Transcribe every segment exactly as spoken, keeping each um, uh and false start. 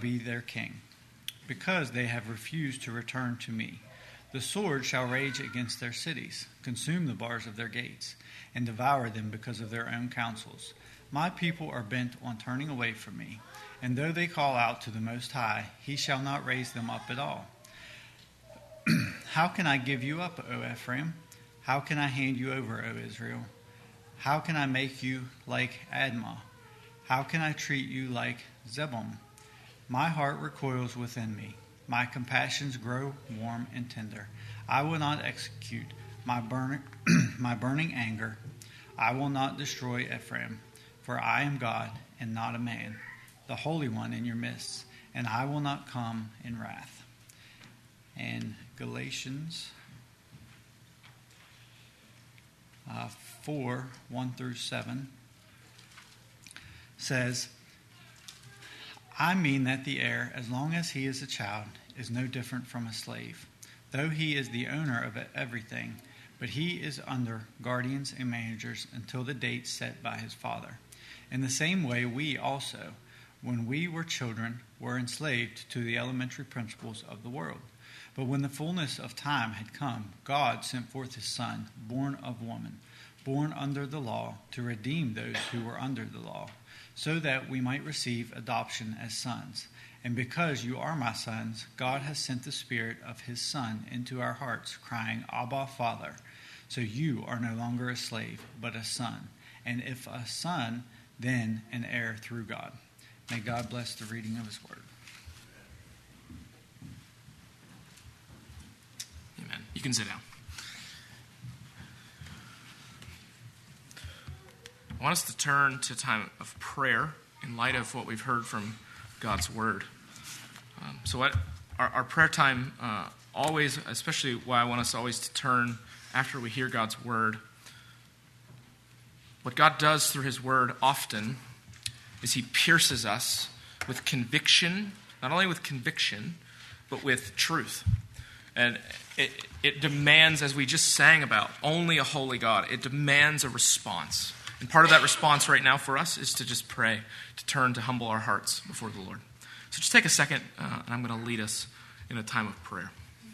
be their king, because they have refused to return to me. The sword shall rage against their cities, consume the bars of their gates, and devour them because of their own counsels. My people are bent on turning away from me, and though they call out to the Most High, he shall not raise them up at all. How can I give you up, O Ephraim? How can I hand you over, O Israel? How can I make you like Admah? How can I treat you like Zebulun? My heart recoils within me. My compassions grow warm and tender. I will not execute my burning, my burning anger. I will not destroy Ephraim, for I am God and not a man, the Holy One in your midst, and I will not come in wrath. And Galatians uh, four, one through seven says, I mean that the heir, as long as he is a child, is no different from a slave, though he is the owner of everything, but he is under guardians and managers until the date set by his father. In the same way, we also, when we were children, were enslaved to the elementary principles of the world. But when the fullness of time had come, God sent forth his Son, born of woman, born under the law, to redeem those who were under the law, so that we might receive adoption as sons. And because you are my sons, God has sent the Spirit of his Son into our hearts, crying, Abba, Father. So you are no longer a slave, but a son. And if a son, then an heir through God. May God bless the reading of his word. Amen. You can sit down. I want us to turn to a time of prayer in light of what we've heard from God's word. Um, so what our, our prayer time uh, always, especially why I want us always to turn after we hear God's word. What God does through his word often is he pierces us with conviction, not only with conviction, but with truth. And it, it demands, as we just sang about, only a holy God. It demands a response. And part of that response right now for us is to just pray, to turn, to humble our hearts before the Lord. So just take a second, uh, and I'm going to lead us in a time of prayer.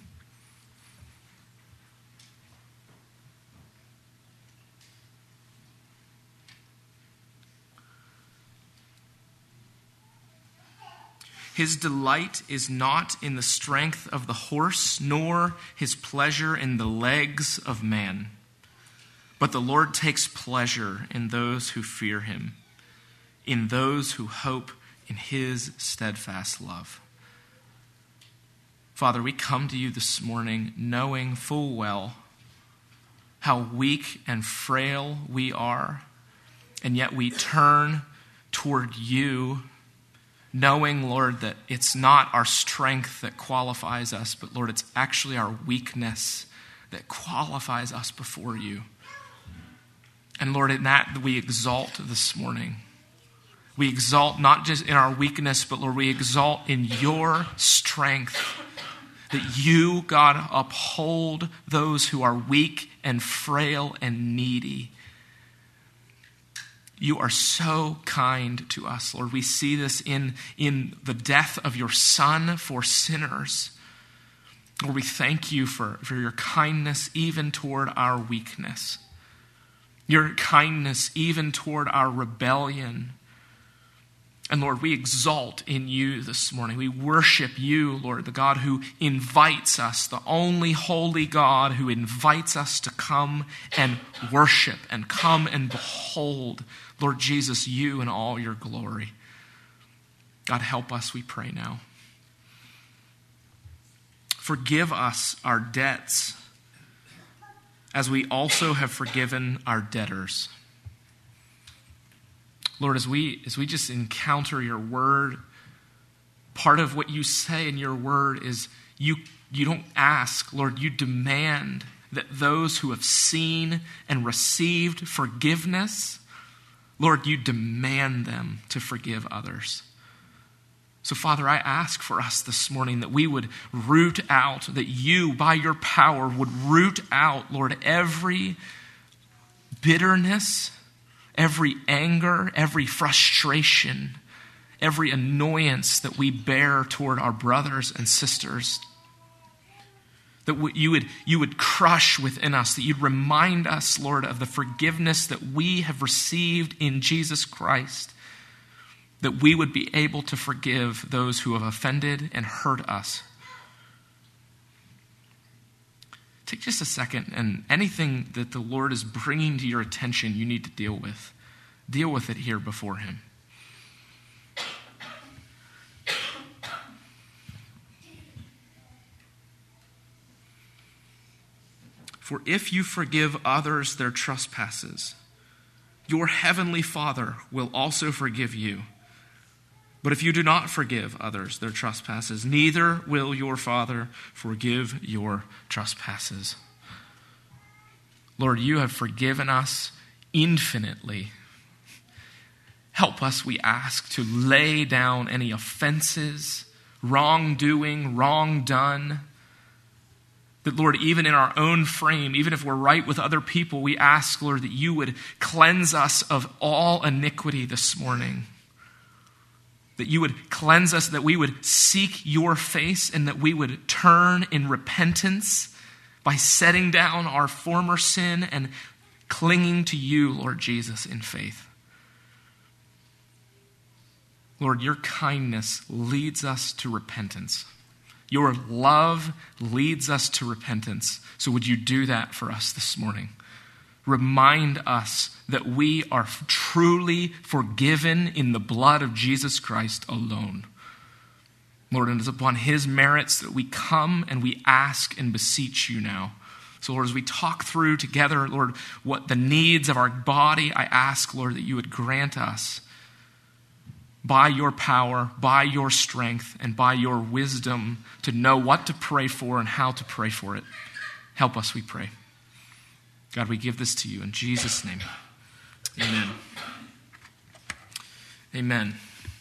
His delight is not in the strength of the horse, nor his pleasure in the legs of man. But the Lord takes pleasure in those who fear him, in those who hope in his steadfast love. Father, we come to you this morning knowing full well how weak and frail we are, and yet we turn toward you, knowing, Lord, that it's not our strength that qualifies us, but, Lord, it's actually our weakness that qualifies us before you. And, Lord, in that we exalt this morning. We exalt not just in our weakness, but, Lord, we exalt in your strength. That you, God, uphold those who are weak and frail and needy. You are so kind to us, Lord. We see this in, in the death of your Son for sinners. Lord, we thank you for, for your kindness even toward our weakness. Your kindness even toward our rebellion. And Lord, we exalt in you this morning. We worship you, Lord, the God who invites us, the only holy God who invites us to come and worship and come and behold, Lord Jesus, you in all your glory. God, help us, we pray now. Forgive us our debts, as we also have forgiven our debtors. Lord, as we as we just encounter your word, part of what you say in your word is you, you don't ask, Lord, you demand that those who have seen and received forgiveness, Lord, you demand them to forgive others. So, Father, I ask for us this morning that we would root out, that you, by your power, would root out, Lord, every bitterness, every anger, every frustration, every annoyance that we bear toward our brothers and sisters. That you would, you would crush within us, that you'd remind us, Lord, of the forgiveness that we have received in Jesus Christ, that we would be able to forgive those who have offended and hurt us. Take just a second, and anything that the Lord is bringing to your attention you need to deal with, deal with it here before him. For if you forgive others their trespasses, your heavenly Father will also forgive you. But if you do not forgive others their trespasses, neither will your Father forgive your trespasses. Lord, you have forgiven us infinitely. Help us, we ask, to lay down any offenses, wrongdoing, wrong done. That, Lord, even in our own frame, even if we're right with other people, we ask, Lord, that you would cleanse us of all iniquity this morning. That you would cleanse us, that we would seek your face, and that we would turn in repentance by setting down our former sin and clinging to you, Lord Jesus, in faith. Lord, your kindness leads us to repentance. Your love leads us to repentance. So would you do that for us this morning? Remind us that we are truly forgiven in the blood of Jesus Christ alone. Lord, and it's upon his merits that we come and we ask and beseech you now. So, Lord, as we talk through together, Lord, what the needs of our body, I ask, Lord, that you would grant us by your power, by your strength, and by your wisdom to know what to pray for and how to pray for it. Help us, we pray. God, we give this to you in Jesus' name. Amen. Amen.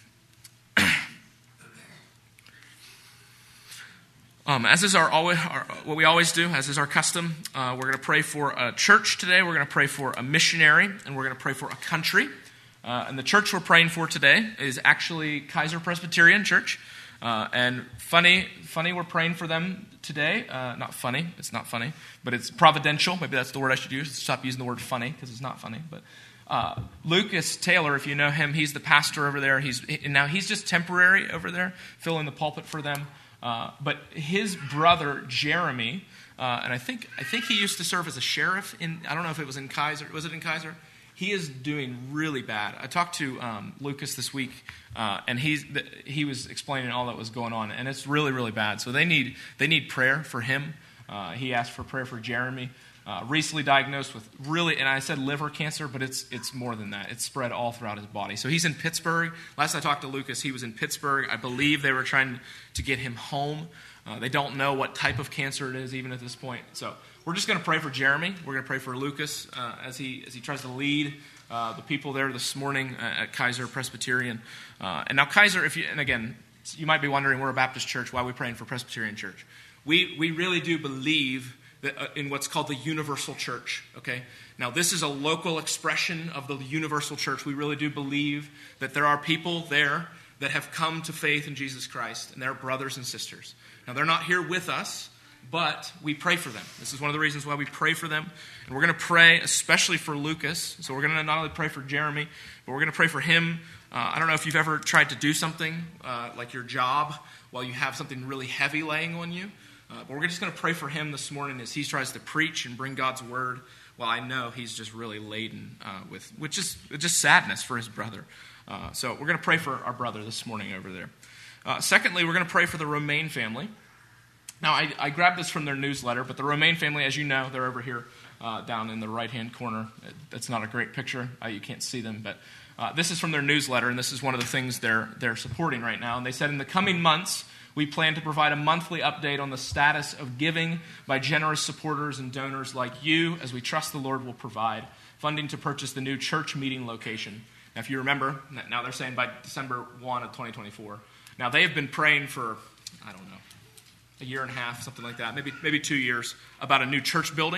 Um, as is our, always, our what we always do, as is our custom, uh, we're going to pray for a church today. We're going to pray for a missionary, and we're going to pray for a country. Uh, and the church we're praying for today is actually Kaiser Presbyterian Church. Uh, and funny, funny, we're praying for them today. Uh, not funny, it's not funny, but it's providential. Maybe that's the word I should use. Stop using the word funny because it's not funny. But uh, Lucas Taylor, if you know him, he's the pastor over there. He's now he's just temporary over there, filling the pulpit for them. Uh, but his brother Jeremy, uh, and I think I think he used to serve as a sheriff in. I don't know if it was in Kaiser. Was it in Kaiser? He is doing really bad. I talked to um, Lucas this week, uh, and he's he was explaining all that was going on, and it's really, really bad. So they need they need prayer for him. Uh, he asked for prayer for Jeremy, uh, recently diagnosed with really, and I said liver cancer, but it's it's more than that. It's spread all throughout his body. So he's in Pittsburgh. Last I talked to Lucas, he was in Pittsburgh. I believe they were trying to get him home. Uh, they don't know what type of cancer it is even at this point. So we're just going to pray for Jeremy. We're going to pray for Lucas uh, as he as he tries to lead uh, the people there this morning uh, at Kaiser Presbyterian. Uh, and now Kaiser, if you and again, you might be wondering, we're a Baptist church. Why are we praying for Presbyterian Church? We we really do believe that uh, in what's called the universal church. Okay. Now this is a local expression of the universal church. We really do believe that there are people there that have come to faith in Jesus Christ, and they're brothers and sisters. Now they're not here with us, but we pray for them. This is one of the reasons why we pray for them. And we're going to pray especially for Lucas. So we're going to not only pray for Jeremy, but we're going to pray for him. Uh, I don't know if you've ever tried to do something uh, like your job while you have something really heavy laying on you. Uh, but we're just going to pray for him this morning as he tries to preach and bring God's word. Well, I know he's just really laden uh, with, with just, just sadness for his brother. Uh, so we're going to pray for our brother this morning over there. Uh, secondly, we're going to pray for the Romaine family. Now, I, I grabbed this from their newsletter, but the Romaine family, as you know, they're over here uh, down in the right-hand corner. That's not a great picture. Uh, you can't see them, but uh, this is from their newsletter, and this is one of the things they're they're supporting right now. And they said, in the coming months, we plan to provide a monthly update on the status of giving by generous supporters and donors like you, as we trust the Lord will provide funding to purchase the new church meeting location. Now, if you remember, now they're saying by December first of twenty twenty-four. Now, they have been praying for, I don't know, a year and a half, something like that, maybe maybe two years, about a new church building.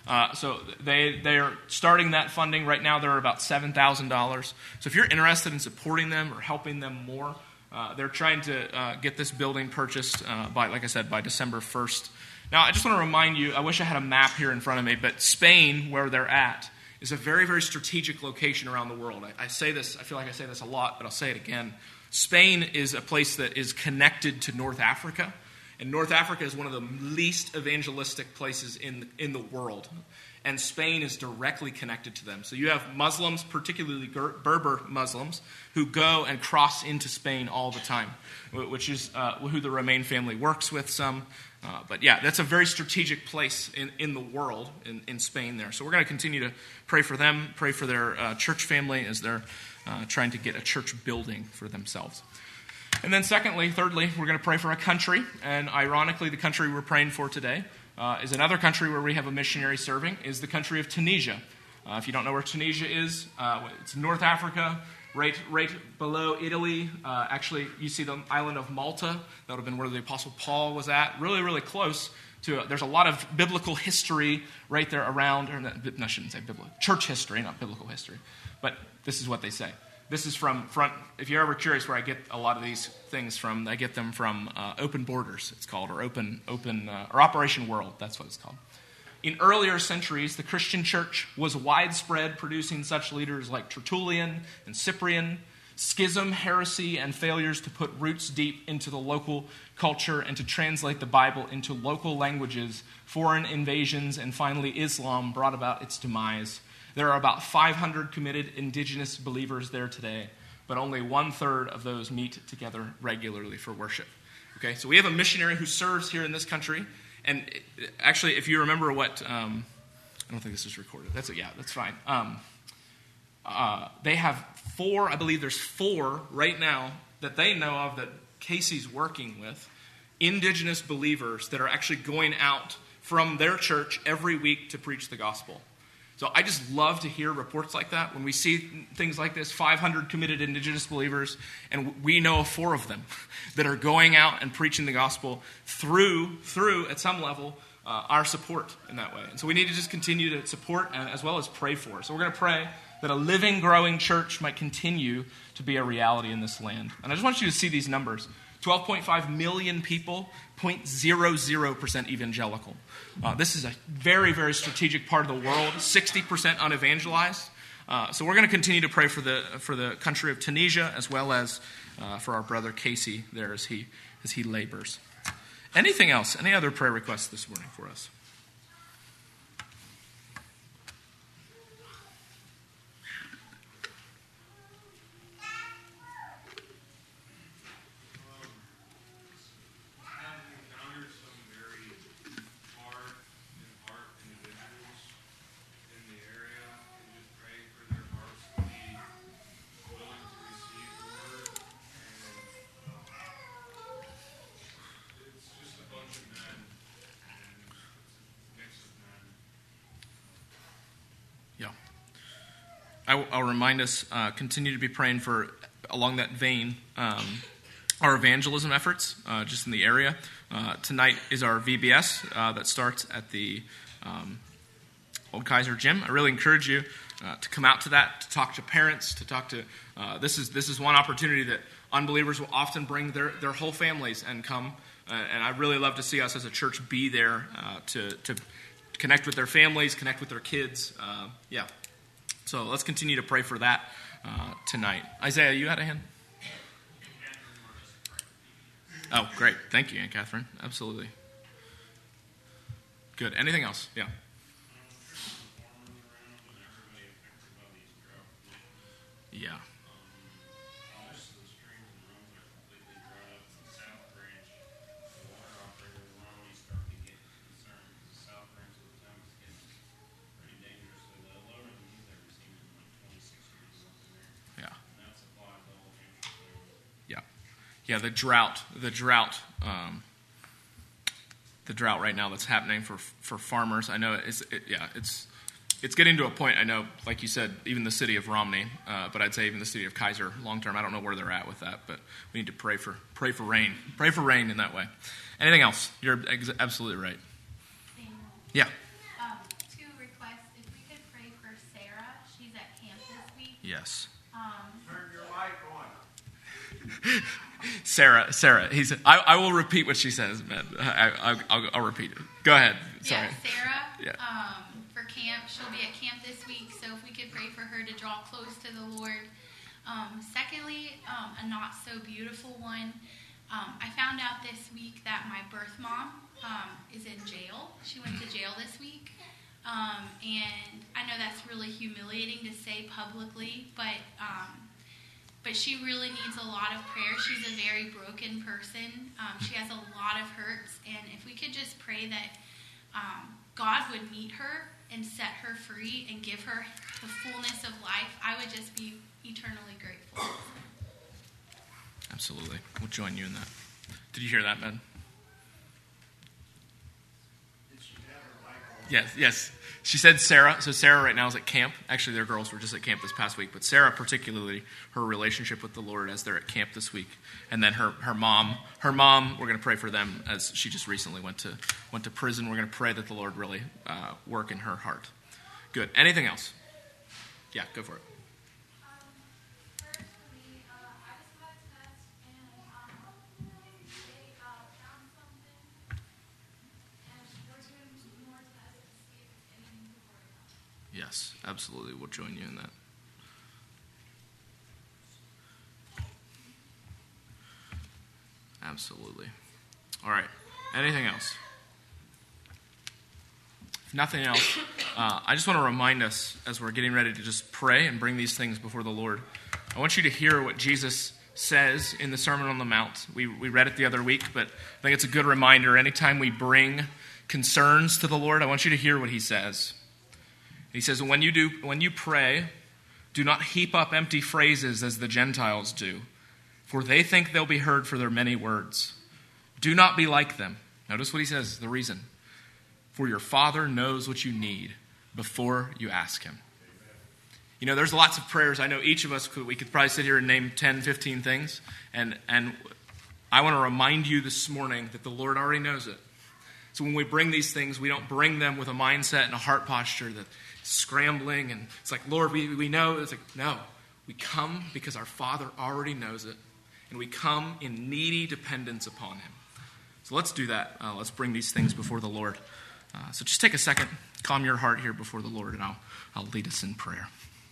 Uh, so they they are starting that funding right now. They're about seven thousand dollars. So if you're interested in supporting them or helping them more, uh, they're trying to uh, get this building purchased uh, by, like I said, by December first. Now, I just want to remind you, I wish I had a map here in front of me, but Spain, where they're at, is a very, very strategic location around the world. I, I say this, I feel like I say this a lot, but I'll say it again. Spain is a place that is connected to North Africa, and North Africa is one of the least evangelistic places in the, in the world, and Spain is directly connected to them. So you have Muslims, particularly Berber Muslims, who go and cross into Spain all the time, which is uh, who the Remain family works with some. Uh, but yeah, that's a very strategic place in, in the world, in, in Spain there. So we're going to continue to pray for them, pray for their uh, church family as they're uh, trying to get a church building for themselves. And then secondly, thirdly, we're going to pray for a country. And ironically, the country we're praying for today uh, is another country where we have a missionary serving, is the country of Tunisia. Uh, if you don't know where Tunisia is, uh, it's North Africa, right right below Italy. Uh, actually, you see the island of Malta. That would have been where the Apostle Paul was at. Really, really close to, uh, there's a lot of biblical history right there around, or no, I shouldn't say biblical, church history, not biblical history. But this is what they say. This is from front, if you're ever curious where I get a lot of these things from, I get them from uh, Open Borders, it's called, or Open, open uh, or Operation World, that's what it's called. In earlier centuries, the Christian church was widespread, producing such leaders like Tertullian and Cyprian. Schism, heresy, and failures to put roots deep into the local culture and to translate the Bible into local languages, foreign invasions, and finally Islam brought about its demise. There are about five hundred committed indigenous believers there today, but only one-third of those meet together regularly for worship. Okay, so we have a missionary who serves here in this country. And actually, if you remember what, um, I don't think this is recorded. That's yeah, that's fine. Um, uh, they have four, I believe there's four right now that they know of that Casey's working with, indigenous believers that are actually going out from their church every week to preach the gospel. So I just love to hear reports like that. When we see things like this, five hundred committed indigenous believers, and we know of four of them that are going out and preaching the gospel through, through at some level, uh, our support in that way. And so we need to just continue to support and, as well as pray for. So we're going to pray that a living, growing church might continue to be a reality in this land. And I just want you to see these numbers. twelve point five million people, zero point zero zero percent evangelical. Uh, this is a very, very strategic part of the world, sixty percent unevangelized. Uh, so we're going to continue to pray for the for the country of Tunisia as well as uh, for our brother Casey there as he as he labors. Anything else? Any other prayer requests this morning for us? I, I'll remind us, uh, continue to be praying for, along that vein, um, our evangelism efforts uh, just in the area. Uh, tonight is our V B S uh, that starts at the um, Old Kaiser Gym. I really encourage you uh, to come out to that, to talk to parents, to talk to, uh, this is this is one opportunity that unbelievers will often bring their, their whole families and come. Uh, and I'd really love to see us as a church be there uh, to, to connect with their families, connect with their kids. Uh, yeah. So let's continue to pray for that uh, tonight. Isaiah, you had a hand? Oh, great. Thank you, Aunt Catherine. Absolutely. Good. Anything else? Yeah. Yeah. Yeah, the drought, the drought, um, the drought right now that's happening for for farmers. I know it's it, yeah, it's it's getting to a point. I know, like you said, even the city of Romney, uh, but I'd say even the city of Kaiser, long term. I don't know where they're at with that, but we need to pray for pray for rain, pray for rain in that way. Anything else? You're ex- absolutely right. Yeah. Um, two Yes. Um, Turn your mic on. Sarah, Sarah, he said, I, I will repeat what she says, man. I, I, I'll, I'll repeat it. Go ahead. Sorry. Yeah, Sarah, Yeah. um, for camp, she'll be at camp this week, so if we could pray for her to draw close to the Lord. Um, secondly, um, a not so beautiful one. Um, I found out this week that my birth mom um, is in jail. She went to jail this week. Um, and I know that's really humiliating to say publicly, but um, but she really needs a lot of prayer. She's a very broken person. Um, she has a lot of hurts, and if we could just pray that um, God would meet her and set her free and give her the fullness of life, I would just be eternally grateful. Absolutely. We'll join you in that. Did you hear that, man? Yes, yes. She said Sarah. So Sarah right now is at camp. Actually, their girls were just at camp this past week. But Sarah, particularly, her relationship with the Lord as they're at camp this week. And then her, her mom. Her mom, we're going to pray for them as she just recently went to went to prison. We're going to pray that the Lord really uh, work in her heart. Good. Anything else? Yeah, go for it. Yes, absolutely. We'll join you in that. Absolutely. All right. Anything else? If nothing else, uh, I just want to remind us as we're getting ready to just pray and bring these things before the Lord. I want you to hear what Jesus says in the Sermon on the Mount. We we read it the other week, but I think it's a good reminder. Anytime we bring concerns to the Lord, I want you to hear what he says. He says, when you do, when you pray, do not heap up empty phrases as the Gentiles do, for they think they'll be heard for their many words. Do not be like them. Notice what he says, the reason. For your Father knows what you need before you ask him. You know, there's lots of prayers. I know each of us, could, we could probably sit here and name ten, fifteen things. And, and I want to remind you this morning that the Lord already knows it. So when we bring these things, we don't bring them with a mindset and a heart posture that scrambling and it's like, Lord, we, we know. It's like, no, we come because our Father already knows it, and we come in needy dependence upon him. So let's do that. Uh, let's bring these things before the Lord. Uh, so just take a second, calm your heart here before the Lord, and I'll, I'll lead us in prayer.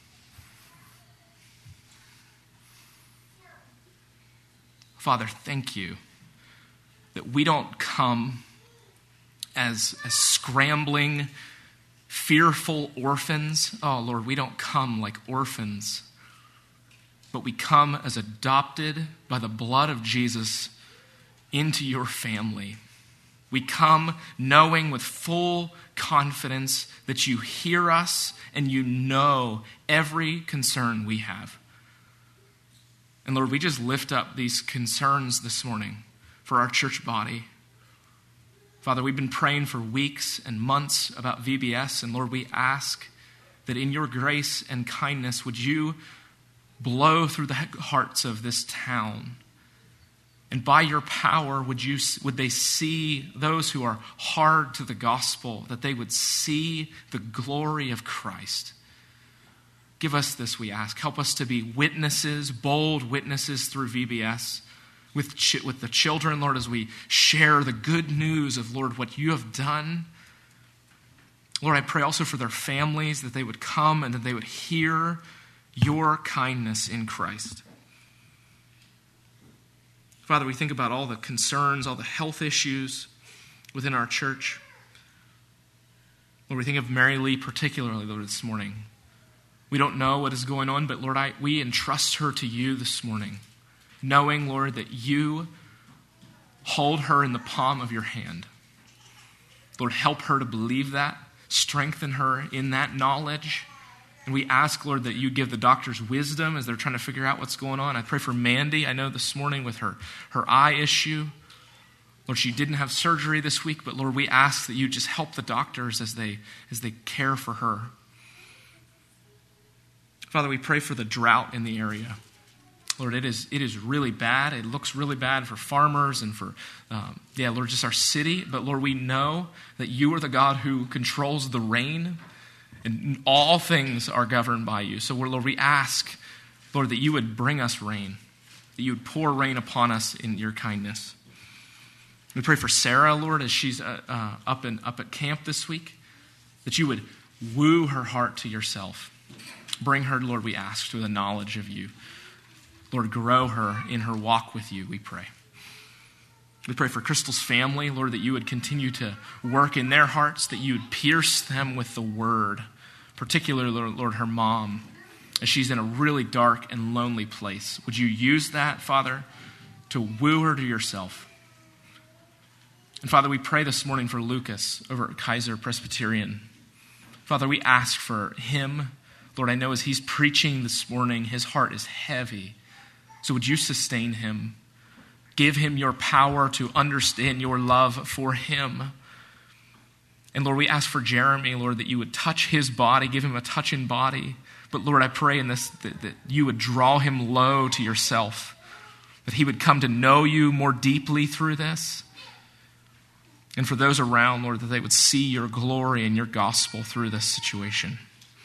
Father, thank you that we don't come as, as scrambling, fearful orphans. Oh, Lord, we don't come like orphans, but we come as adopted by the blood of Jesus into your family. We come knowing with full confidence that you hear us and you know every concern we have. And Lord, we just lift up these concerns this morning for our church body. Father, we've been praying for weeks and months about V B S, and Lord, we ask that in your grace and kindness, would you blow through the hearts of this town, and by your power, would you would they see those who are hard to the gospel, that they would see the glory of Christ. Give us this, we ask. Help us to be witnesses, bold witnesses through V B S. With, ch- with the children, Lord, as we share the good news of, Lord, what you have done. Lord, I pray also for their families, that they would come and that they would hear your kindness in Christ. Father, we think about all the concerns, all the health issues within our church. Lord, we think of Mary Lee particularly, Lord, this morning. We don't know what is going on, but Lord, I, we entrust her to you this morning, knowing, Lord, that you hold her in the palm of your hand. Lord, help her to believe that. Strengthen her in that knowledge. And we ask, Lord, that you give the doctors wisdom as they're trying to figure out what's going on. I pray for Mandy. I know this morning with her, her eye issue. Lord, she didn't have surgery this week, but Lord, we ask that you just help the doctors as they, as they care for her. Father, we pray for the drought in the area. Lord, it is it is really bad. It looks really bad for farmers and for, um, yeah, Lord, just our city. But Lord, we know that you are the God who controls the rain. and all things are governed by you. So, Lord, we ask, Lord, that you would bring us rain, that you would pour rain upon us in your kindness. We pray for Sarah, Lord, as she's uh, uh, up, in, up at camp this week, that you would woo her heart to yourself. Bring her, Lord, we ask, to the knowledge of you. Lord, grow her in her walk with you, we pray. We pray for Crystal's family, Lord, that you would continue to work in their hearts, that you would pierce them with the word, particularly, Lord, her mom, as she's in a really dark and lonely place. Would you use that, Father, to woo her to yourself? And Father, we pray this morning for Lucas over at Kaiser Presbyterian. Father, we ask for him. Lord, I know as he's preaching this morning, his heart is heavy. So would you sustain him? Give him your power to understand your love for him. And Lord, we ask for Jeremy, Lord, that you would touch his body, give him a touch in body. But Lord, I pray in this that, that you would draw him low to yourself, that he would come to know you more deeply through this. And for those around, Lord, that they would see your glory and your gospel through this situation.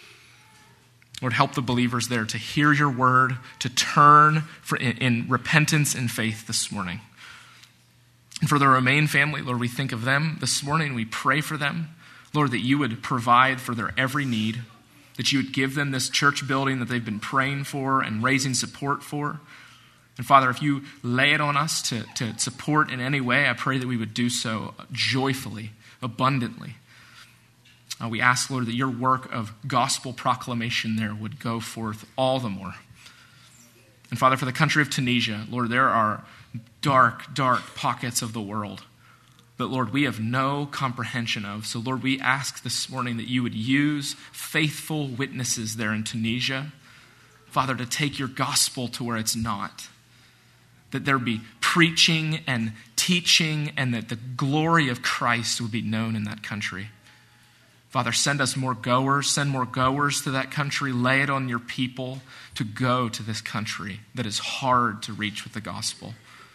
Lord, help the believers there to hear your word, to turn for, in, in repentance and faith this morning. And for the Romaine family, Lord, we think of them this morning. We pray for them. Lord, that you would provide for their every need, that you would give them this church building that they've been praying for and raising support for. And Father, if you lay it on us to, to support in any way, I pray that we would do so joyfully, abundantly. Uh, we ask, Lord, that your work of gospel proclamation there would go forth all the more. And Father, for the country of Tunisia, Lord, there are dark, dark pockets of the world that, Lord, we have no comprehension of. So, Lord, we ask this morning that you would use faithful witnesses there in Tunisia, Father, to take your gospel to where it's not. That there be preaching and teaching, and that the glory of Christ would be known in that country. Father, send us more goers, send more goers to that country. Lay it on your people to go to this country that is hard to reach with the gospel.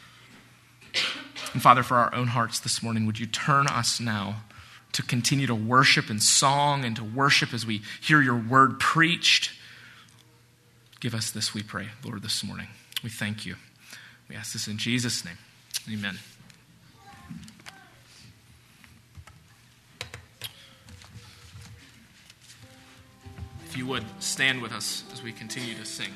And Father, for our own hearts this morning, would you turn us now to continue to worship in song and to worship as we hear your word preached. Give us this, we pray, Lord, this morning. We thank you. We ask this in Jesus' name. Amen. If you would, stand with us as we continue to sing.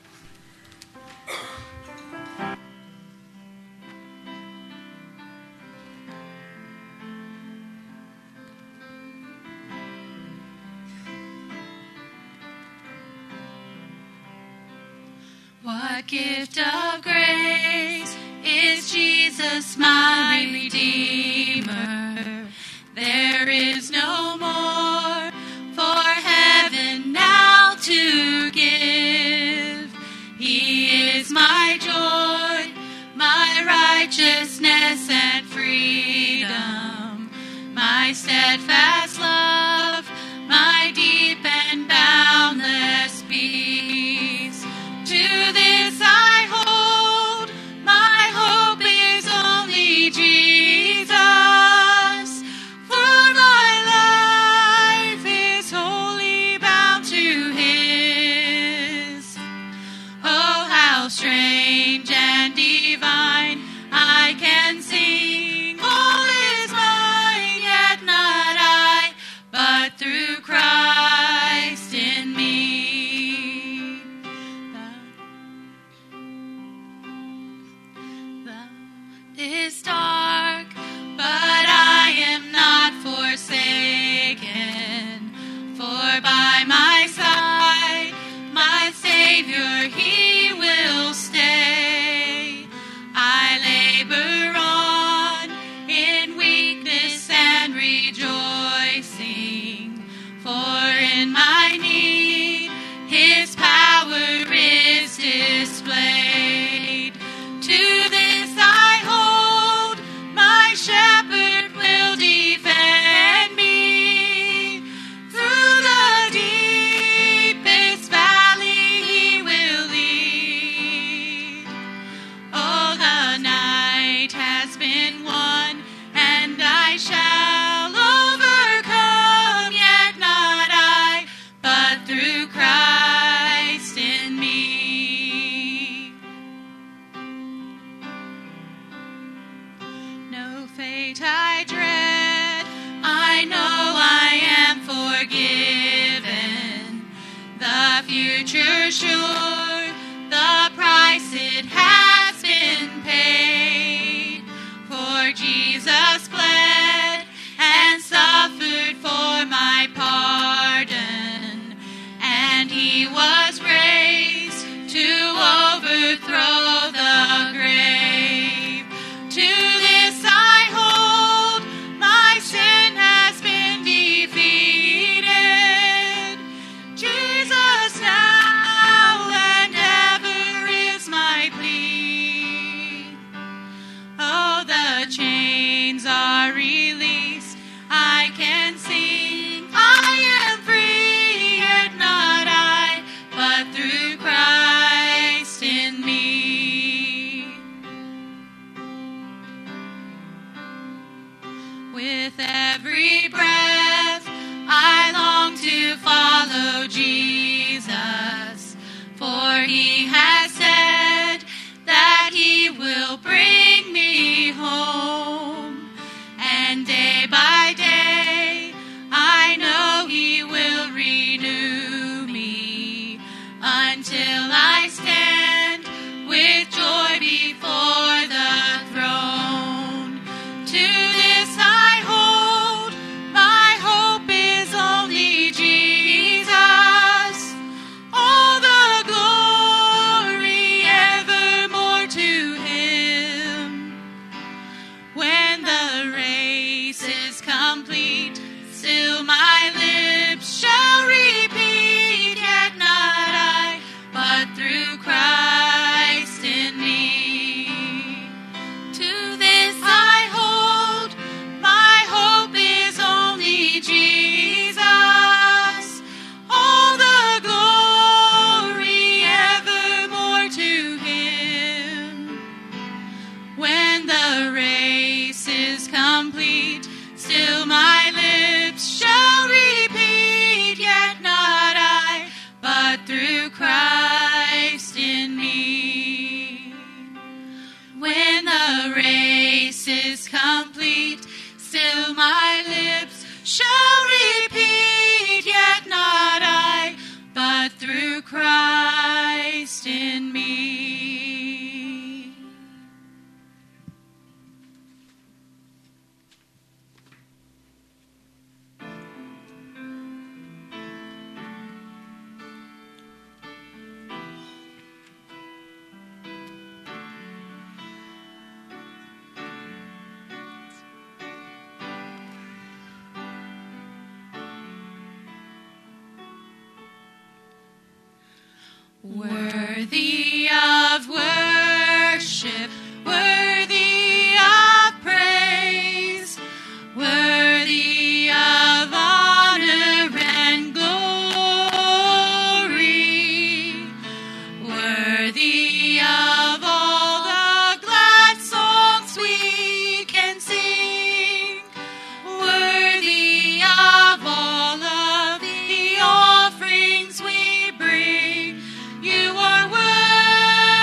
What gift of grace is Jesus, my Redeemer? There is no more for heaven now to give. He is my joy, my righteousness and freedom, my steadfast love, my deep and boundless peace. To this I hold, my hope is only Jesus, for my life is wholly bound to his. Oh, how strange and divine, I can sing, all is mine, yet not I, but through Christ in me. Is dark, but I am not forsaken, for by my side, my Savior, he will stay. I labor on in weakness and rejoicing, for in my need, his power is displayed. To this I hold, my shepherd will defend me. Through the deepest valley he will lead. Oh, the night has been won, and I shall overcome, yet not I, fate I dread, I know I am forgiven. The future sure, the price it has been paid. For Jesus bled and suffered for my pardon, and he was raised to overthrow the grave. To this I hold, my sin has been defeated. Jesus now and ever is my plea. Oh, the chains are released, I can sing, I am free, yet not I, but through Christ in me. With every breath I long to follow Jesus, for he has said that he will bring me home, and day by day I know he will renew me until I stand with joy before the throne. To this I hold, my hope is only Jesus. All the glory evermore to him. When the race is complete, still my lips shall repeat, yet not I, but through Christ in me. To this I hold, my hope is only Jesus. All the glory evermore to him. When the race is complete, still my lips shall repeat, yet not I, but through Christ in me. When the race is complete, still my lips shall repeat, yet not I, but through Christ in me. Worthy of worship, worthy of praise, worthy of honor and glory, worthy of all the glad songs we can sing, worthy of all of the offerings we bring. You are worthy.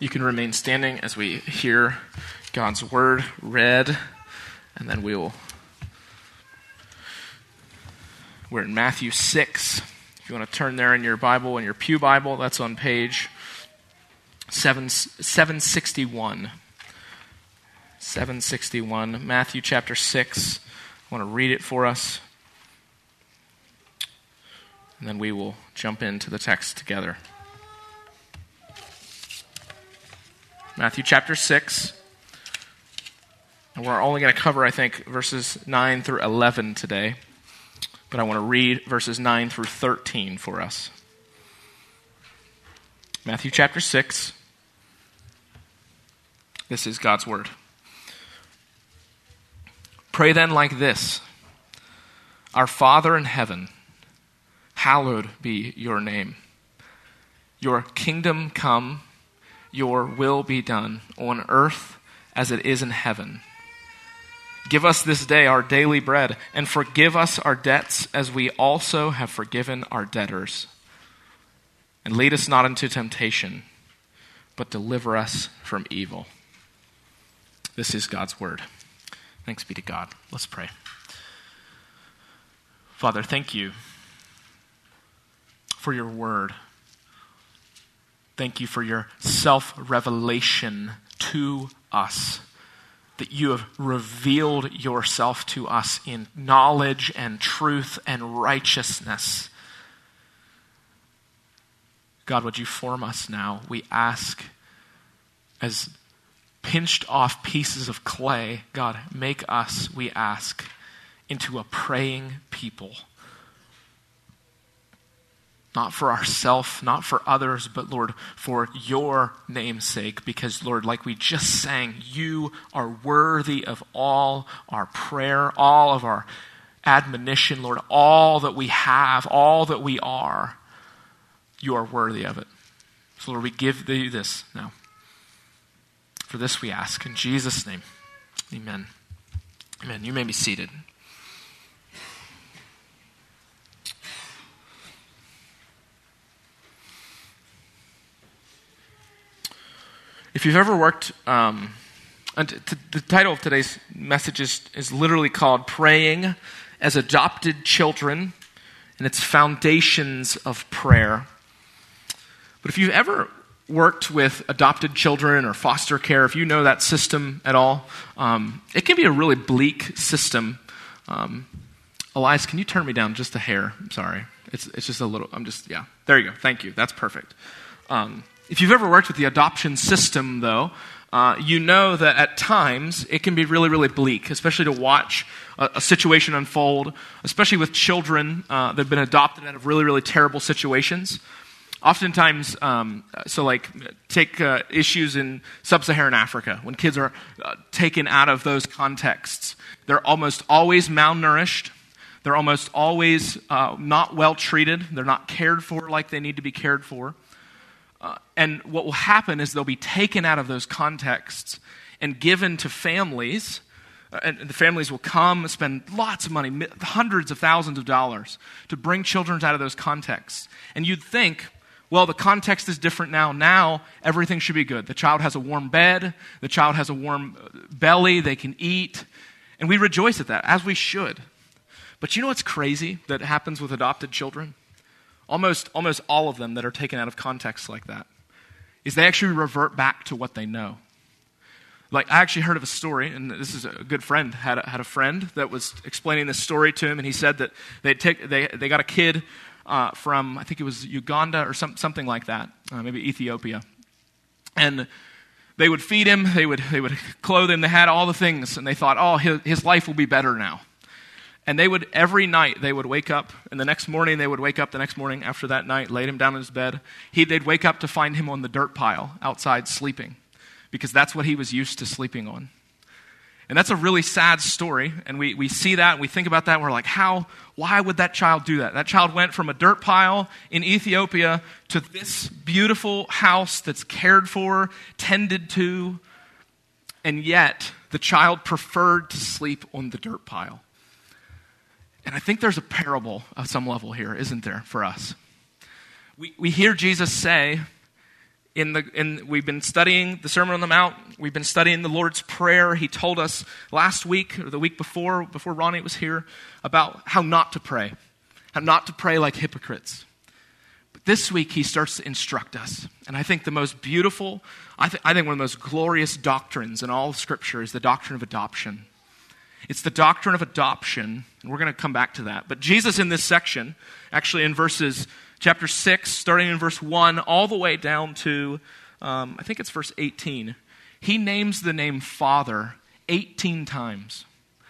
You can remain standing as we hear God's word read, and then we will. We're in Matthew six. If you want to turn there in your Bible, in your pew Bible, that's on page seven sixty-one. seven sixty-one, Matthew chapter six. I want to read it for us, and then we will jump into the text together. Matthew chapter six, and we're only going to cover, I think, verses nine through eleven today, but I want to read verses nine through thirteen for us. Matthew chapter six, this is God's word. Pray then like this: Our Father in heaven, hallowed be your name. Your kingdom come, your will be done on earth as it is in heaven. Give us this day our daily bread, and forgive us our debts as we also have forgiven our debtors. And lead us not into temptation, but deliver us from evil. This is God's word. Thanks be to God. Let's pray. Father, thank you for your word. Thank you for your self-revelation to us, that you have revealed yourself to us in knowledge and truth and righteousness. God, would you form us now? We ask, as pinched off pieces of clay, God, make us, we ask, into a praying people. Not for ourselves, not for others, but Lord, for your name's sake. Because Lord, like we just sang, you are worthy of all our prayer, all of our admonition, Lord, all that we have, all that we are. You are worthy of it. So Lord, we give thee this now. For this we ask in Jesus' name. Amen. Amen. You may be seated. If you've ever worked, um, and t- t- the title of today's message is, is literally called Praying as Adopted Children, and it's Foundations of Prayer. But if you've ever worked with adopted children or foster care, if you know that system at all, um, it can be a really bleak system. Um, Elias, can you turn me down just a hair? I'm sorry. It's it's just a little, I'm just, yeah. There you go. Thank you. That's perfect. Um, if you've ever worked with the adoption system, though, uh, you know that at times it can be really, really bleak, especially to watch a, a situation unfold, especially with children uh, that have been adopted out of really, really terrible situations. Oftentimes, um, so like take uh, issues in sub-Saharan Africa, when kids are uh, taken out of those contexts, they're almost always malnourished. They're almost always uh, not well treated. They're not cared for like they need to be cared for. Uh, and what will happen is they'll be taken out of those contexts and given to families. Uh, and the families will come and spend lots of money, hundreds of thousands of dollars, to bring children out of those contexts. And you'd think, well, the context is different now. Now, everything should be good. The child has a warm bed. The child has a warm belly. They can eat. And we rejoice at that, as we should. But you know what's crazy that happens with adopted children? Almost, almost all of them that are taken out of context like that is they actually revert back to what they know. Like, I actually heard of a story, and this is a good friend, had a, had a friend that was explaining this story to him, and he said that they take they they got a kid uh, from, I think it was Uganda or some, something like that, uh, maybe Ethiopia. And they would feed him, they would they would clothe him, they had all the things, and they thought, oh, his, his life will be better now. And they would, every night, they would wake up, and the next morning, they would wake up the next morning after that night, laid him down in his bed. He, they'd wake up to find him on the dirt pile outside sleeping, because that's what he was used to sleeping on. And that's a really sad story, and we, we see that, and we think about that, and we're like, how, why would that child do that? That child went from a dirt pile in Ethiopia to this beautiful house that's cared for, tended to, and yet the child preferred to sleep on the dirt pile. And I think there's a parable at some level here, isn't there, for us? We we hear Jesus say, In the in we've been studying the Sermon on the Mount. We've been studying the Lord's Prayer. He told us last week or the week before, before Ronnie was here, about how not to pray, how not to pray like hypocrites. But this week he starts to instruct us, and I think the most beautiful, I, th- I think one of the most glorious doctrines in all of Scripture is the doctrine of adoption. It's the doctrine of adoption, and we're going to come back to that. But Jesus in this section, actually in verses chapter six, starting in verse one, all the way down to, um, I think it's verse eighteen. He names the name Father eighteen times.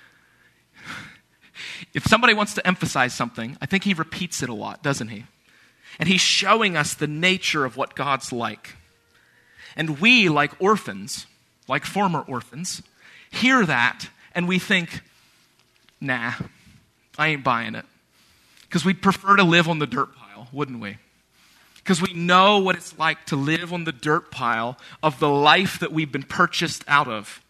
If somebody wants to emphasize something, I think he repeats it a lot, doesn't he? And he's showing us the nature of what God's like. And we, like orphans, like former orphans, hear that and we think, nah, I ain't buying it. Because we'd prefer to live on the dirt pile, wouldn't we? Because we know what it's like to live on the dirt pile of the life that we've been purchased out of.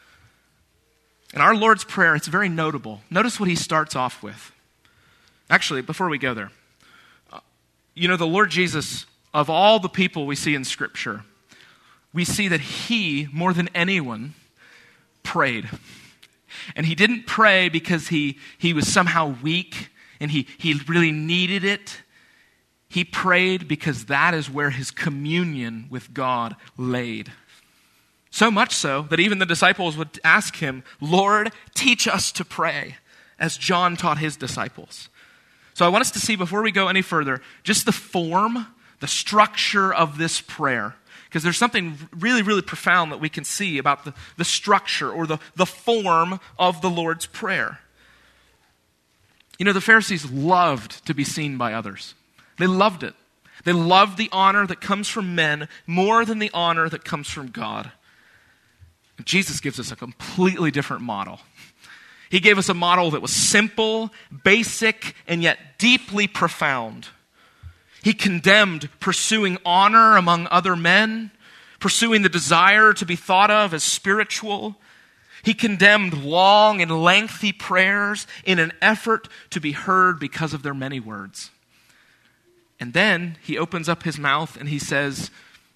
In our Lord's Prayer, it's very notable. Notice what he starts off with. Actually, before we go there, uh, you know, the Lord Jesus, of all the people we see in Scripture, we see that he, more than anyone, prayed. And he didn't pray because he, he was somehow weak and he, he really needed it. He prayed because that is where his communion with God laid. So much so that even the disciples would ask him, Lord, teach us to pray, as John taught his disciples. So I want us to see, before we go any further, just the form, the structure of this prayer. Because there's something really, really profound that we can see about the, the structure or the, the form of the Lord's Prayer. You know, the Pharisees loved to be seen by others. They loved it. They loved the honor that comes from men more than the honor that comes from God. And Jesus gives us a completely different model. He gave us a model that was simple, basic, and yet deeply profound. He condemned pursuing honor among other men, pursuing the desire to be thought of as spiritual. He condemned long and lengthy prayers in an effort to be heard because of their many words. And then he opens up his mouth and he says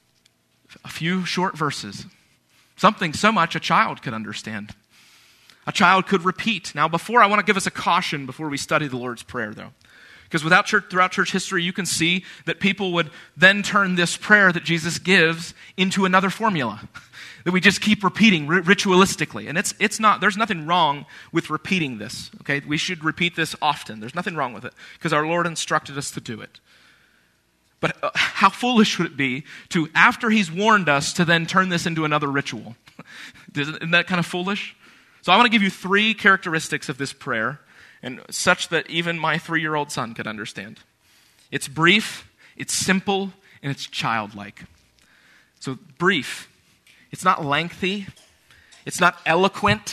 a few short verses, something so much a child could understand. A child could repeat. Now, before, I want to give us a caution before we study the Lord's Prayer, though. Because without church, throughout church history, you can see that people would then turn this prayer that Jesus gives into another formula that we just keep repeating ritualistically. And it's it's not, there's nothing wrong with repeating this, okay? We should repeat this often. There's nothing wrong with it because our Lord instructed us to do it. But uh, how foolish would it be to, after he's warned us, to then turn this into another ritual? Isn't that kind of foolish? So I want to give you three characteristics of this prayer, and such that even my three-year-old son could understand. It's brief, it's simple, and it's childlike. So brief. It's not lengthy. It's not eloquent.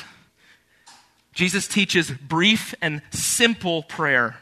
Jesus teaches brief and simple prayer.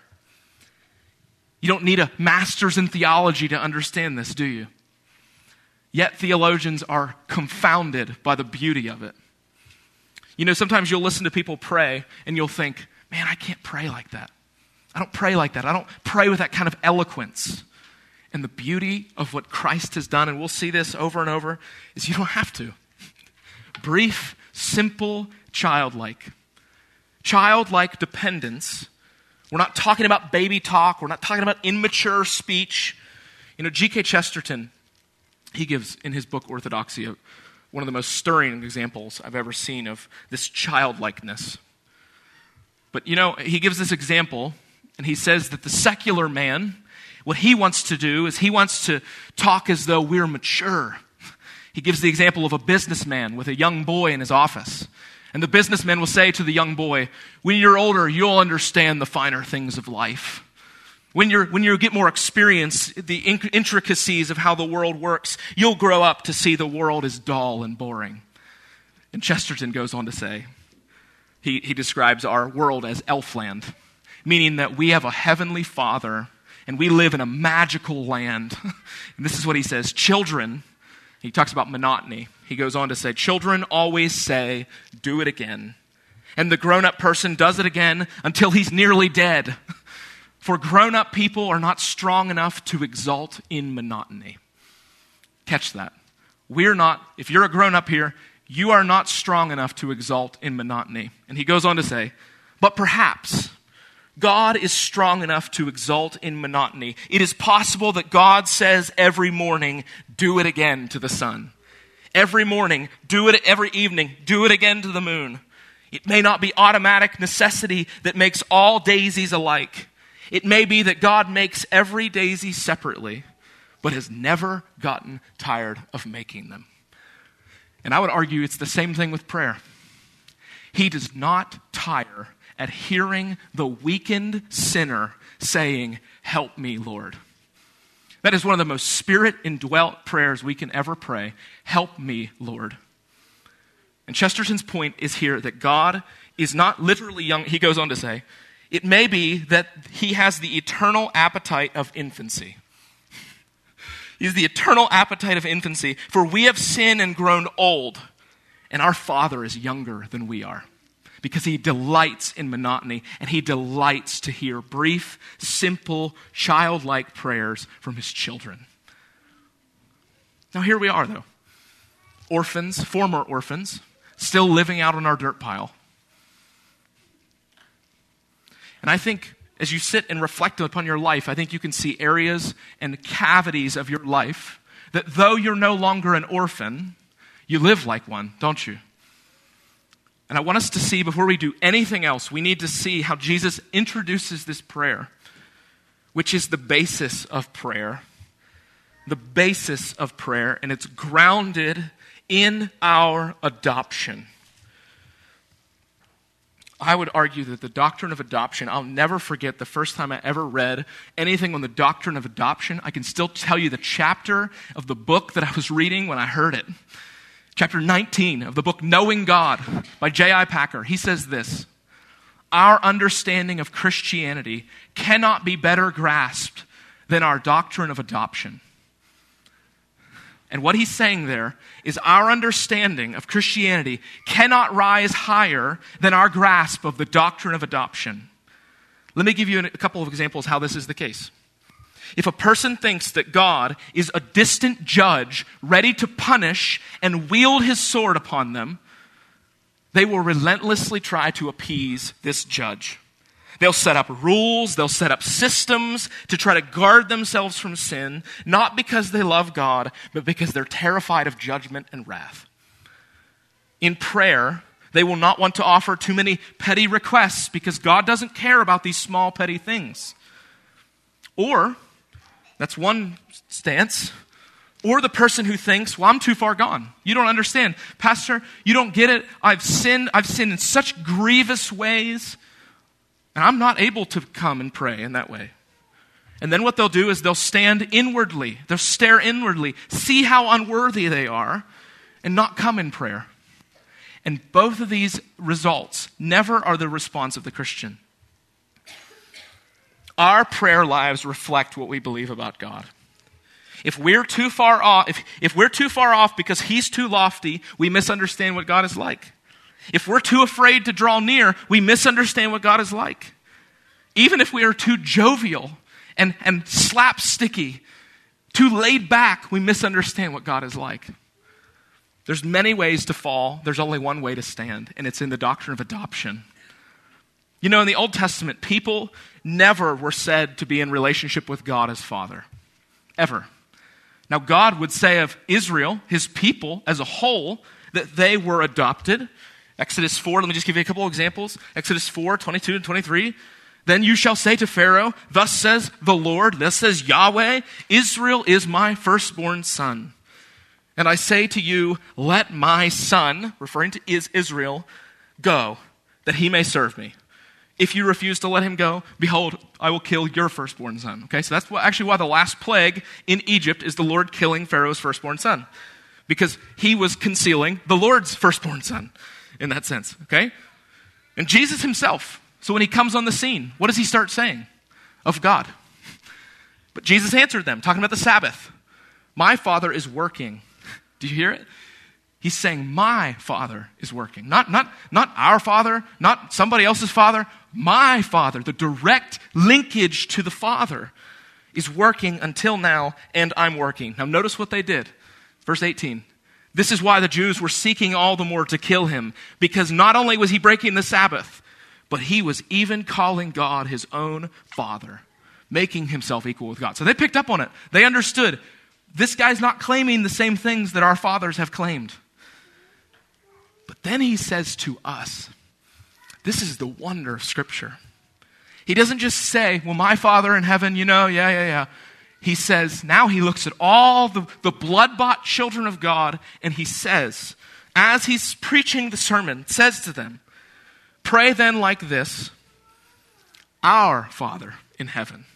You don't need a master's in theology to understand this, do you? Yet theologians are confounded by the beauty of it. You know, sometimes you'll listen to people pray and you'll think, man, I can't pray like that. I don't pray like that. I don't pray with that kind of eloquence. And the beauty of what Christ has done, and we'll see this over and over, is you don't have to. Brief, simple, childlike. Childlike dependence. We're not talking about baby talk. We're not talking about immature speech. You know, G K Chesterton, he gives in his book Orthodoxy a, one of the most stirring examples I've ever seen of this childlikeness. But, you know, he gives this example, and he says that the secular man, what he wants to do is he wants to talk as though we're mature. He gives the example of a businessman with a young boy in his office. And the businessman will say to the young boy, when you're older, you'll understand the finer things of life. When you're when you get more experience, the intricacies of how the world works, you'll grow up to see the world is dull and boring. And Chesterton goes on to say, he, he describes our world as elfland, meaning that we have a heavenly Father and we live in a magical land. And this is what he says, children, he talks about monotony. He goes on to say, children always say, do it again. And the grown-up person does it again until he's nearly dead. For grown-up people are not strong enough to exult in monotony. Catch that. We're not, if you're a grown-up here, you are not strong enough to exult in monotony. And he goes on to say, but perhaps God is strong enough to exult in monotony. It is possible that God says every morning, do it again to the sun. Every morning, do it every evening, do it again to the moon. It may not be automatic necessity that makes all daisies alike. It may be that God makes every daisy separately, but has never gotten tired of making them. And I would argue it's the same thing with prayer. He does not tire at hearing the weakened sinner saying, help me, Lord. That is one of the most spirit-indwelt prayers we can ever pray. Help me, Lord. And Chesterton's point is here that God is not literally young. He goes on to say, it may be that he has the eternal appetite of infancy. He has the eternal appetite of infancy, for we have sinned and grown old, and our Father is younger than we are, because he delights in monotony, and he delights to hear brief, simple, childlike prayers from his children. Now here we are, though. Orphans, former orphans, still living out on our dirt pile. And I think as you sit and reflect upon your life, I think you can see areas and cavities of your life that though you're no longer an orphan, you live like one, don't you? And I want us to see, before we do anything else, we need to see how Jesus introduces this prayer, which is the basis of prayer. The basis of prayer, and it's grounded in our adoption. I would argue that the doctrine of adoption, I'll never forget the first time I ever read anything on the doctrine of adoption. I can still tell you the chapter of the book that I was reading when I heard it. Chapter nineteen of the book Knowing God by J I Packer. He says this, our understanding of Christianity cannot be better grasped than our doctrine of adoption. And what he's saying there is our understanding of Christianity cannot rise higher than our grasp of the doctrine of adoption. Let me give you a couple of examples how this is the case. If a person thinks that God is a distant judge ready to punish and wield his sword upon them, they will relentlessly try to appease this judge. They'll set up rules, they'll set up systems to try to guard themselves from sin, not because they love God, but because they're terrified of judgment and wrath. In prayer, they will not want to offer too many petty requests because God doesn't care about these small petty things. Or, that's one stance, or the person who thinks, well, I'm too far gone. You don't understand. Pastor, you don't get it. I've sinned, I've sinned in such grievous ways, and I'm not able to come and pray in that way. And then what they'll do is they'll stand inwardly. They'll stare inwardly, see how unworthy they are, and not come in prayer. And both of these results never are the response of the Christian. Our prayer lives reflect what we believe about God. If we're too far off, if, if we're too far off because he's too lofty, we misunderstand what God is like. If we're too afraid to draw near, we misunderstand what God is like. Even if we are too jovial and, and slapsticky, too laid back, we misunderstand what God is like. There's many ways to fall. There's only one way to stand, and it's in the doctrine of adoption. You know, in the Old Testament, people never were said to be in relationship with God as Father. Ever. Now, God would say of Israel, his people as a whole, that they were adopted. Exodus four, let me just give you a couple of examples. Exodus four, twenty-two and twenty-three. Then you shall say to Pharaoh, thus says the Lord, thus says Yahweh, Israel is my firstborn son. And I say to you, let my son, referring to is Israel, go, that he may serve me. If you refuse to let him go, behold, I will kill your firstborn son. Okay, so that's what, actually why the last plague in Egypt is the Lord killing Pharaoh's firstborn son. Because he was concealing the Lord's firstborn son. In that sense, okay? And Jesus himself, so when he comes on the scene, what does he start saying? Of God. But Jesus answered them, talking about the Sabbath. My Father is working. Do you hear it? He's saying, my Father is working. Not, not, not our Father, not somebody else's Father. My Father, the direct linkage to the Father, is working until now, and I'm working. Now notice what they did. Verse eighteen. This is why the Jews were seeking all the more to kill him, because not only was he breaking the Sabbath, but he was even calling God his own Father, making himself equal with God. So they picked up on it. They understood, this guy's not claiming the same things that our fathers have claimed. But then he says to us, this is the wonder of Scripture. He doesn't just say, well, my Father in heaven, you know, yeah, yeah, yeah. He says, now he looks at all the, the blood-bought children of God, and he says, as he's preaching the sermon, says to them, pray then like this, our Father in heaven.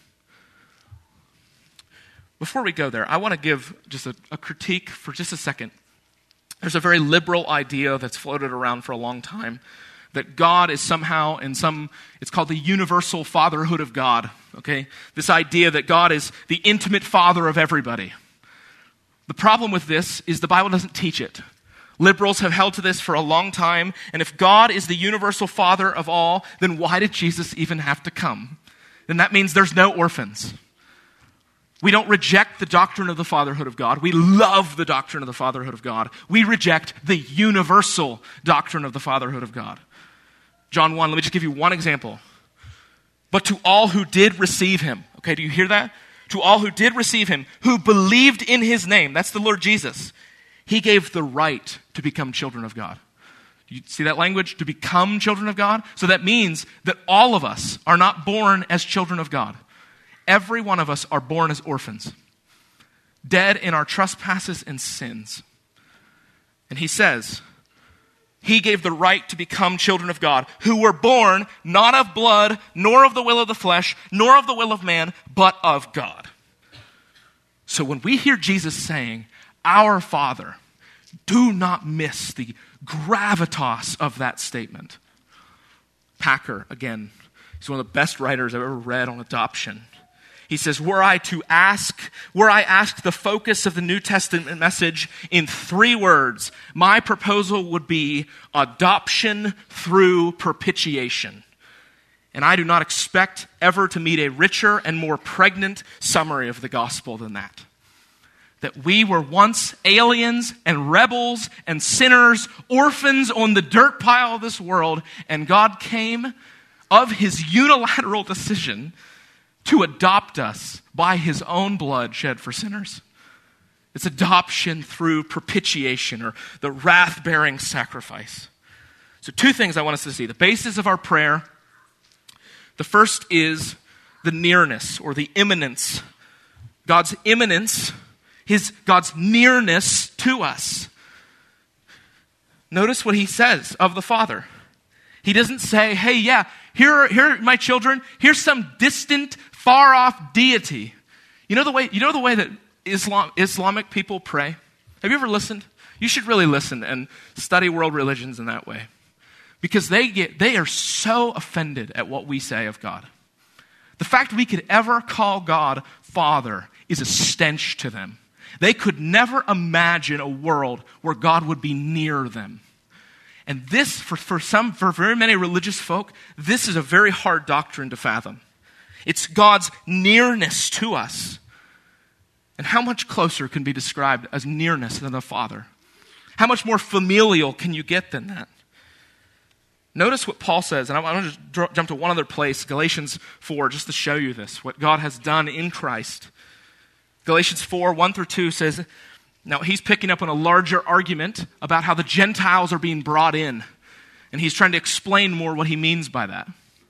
Before we go there, I want to give just a, a critique for just a second. There's a very liberal idea that's floated around for a long time that God is somehow in some, it's called the universal fatherhood of God, okay? This idea that God is the intimate father of everybody. The problem with this is the Bible doesn't teach it. Liberals have held to this for a long time, and if God is the universal father of all, then why did Jesus even have to come? Then that means there's no orphans. We don't reject the doctrine of the fatherhood of God. We love the doctrine of the fatherhood of God. We reject the universal doctrine of the fatherhood of God. John one, let me just give you one example. But to all who did receive him, okay, do you hear that? To all who did receive him, who believed in his name, that's the Lord Jesus, he gave the right to become children of God. You see that language? To become children of God? So that means that all of us are not born as children of God. Every one of us are born as orphans, dead in our trespasses and sins. And he says, he gave the right to become children of God, who were born not of blood, nor of the will of the flesh, nor of the will of man, but of God. So when we hear Jesus saying, our Father, do not miss the gravitas of that statement. Packer, again, he's one of the best writers I've ever read on adoption. He says, were I to ask, were I asked the focus of the New Testament message in three words, my proposal would be adoption through propitiation. And I do not expect ever to meet a richer and more pregnant summary of the gospel than that. That we were once aliens and rebels and sinners, orphans on the dirt pile of this world, and God came of his unilateral decision to adopt us by his own blood shed for sinners. It's adoption through propitiation, or the wrath-bearing sacrifice. So two things I want us to see. The basis of our prayer. The first is the nearness or the imminence. God's imminence, his God's nearness to us. Notice what he says of the Father. He doesn't say, hey, yeah, here, here are my children. Here's some distant, far-off deity. You know the way, you know the way that Islam, Islamic people pray? Have you ever listened? You should really listen and study world religions in that way. Because they get, they are so offended at what we say of God. The fact we could ever call God Father is a stench to them. They could never imagine a world where God would be near them. And this, for, for some, for very many religious folk, this is a very hard doctrine to fathom. It's God's nearness to us. And how much closer can be described as nearness than the Father? How much more familial can you get than that? Notice what Paul says, and I want to just dr- jump to one other place, Galatians four, just to show you this, what God has done in Christ. Galatians four, one through two says, now he's picking up on a larger argument about how the Gentiles are being brought in. And he's trying to explain more what he means by that.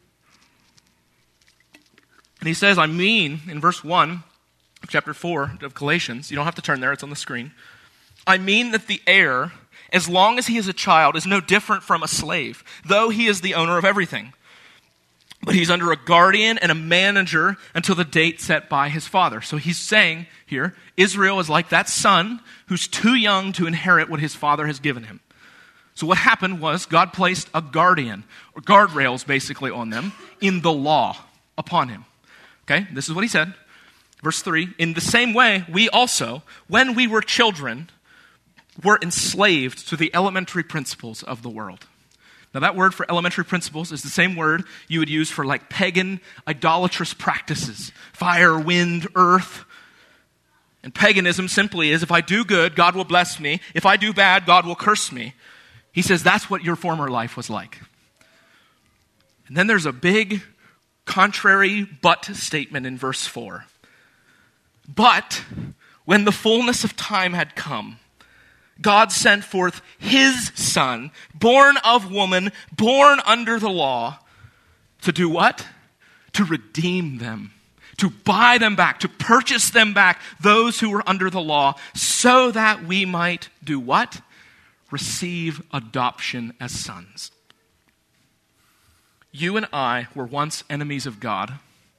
And he says, I mean, in verse one of chapter four of Galatians, you don't have to turn there, it's on the screen. I mean that the heir, as long as he is a child, is no different from a slave, though he is the owner of everything. But he's under a guardian and a manager until the date set by his father. So he's saying here, Israel is like that son who's too young to inherit what his father has given him. So what happened was God placed a guardian, or guardrails basically on them, in the law upon him. Okay, this is what he said. Verse three, in the same way, we also, when we were children, were enslaved to the elementary principles of the world. Now that word for elementary principles is the same word you would use for like pagan idolatrous practices. Fire, wind, earth. And paganism simply is, if I do good, God will bless me. If I do bad, God will curse me. He says that's what your former life was like. And then there's a big contrary but statement in verse four. But when the fullness of time had come, God sent forth his Son, born of woman, born under the law, to do what? To redeem them, to buy them back, to purchase them back, those who were under the law, so that we might do what? Receive adoption as sons. You and I were once enemies of God.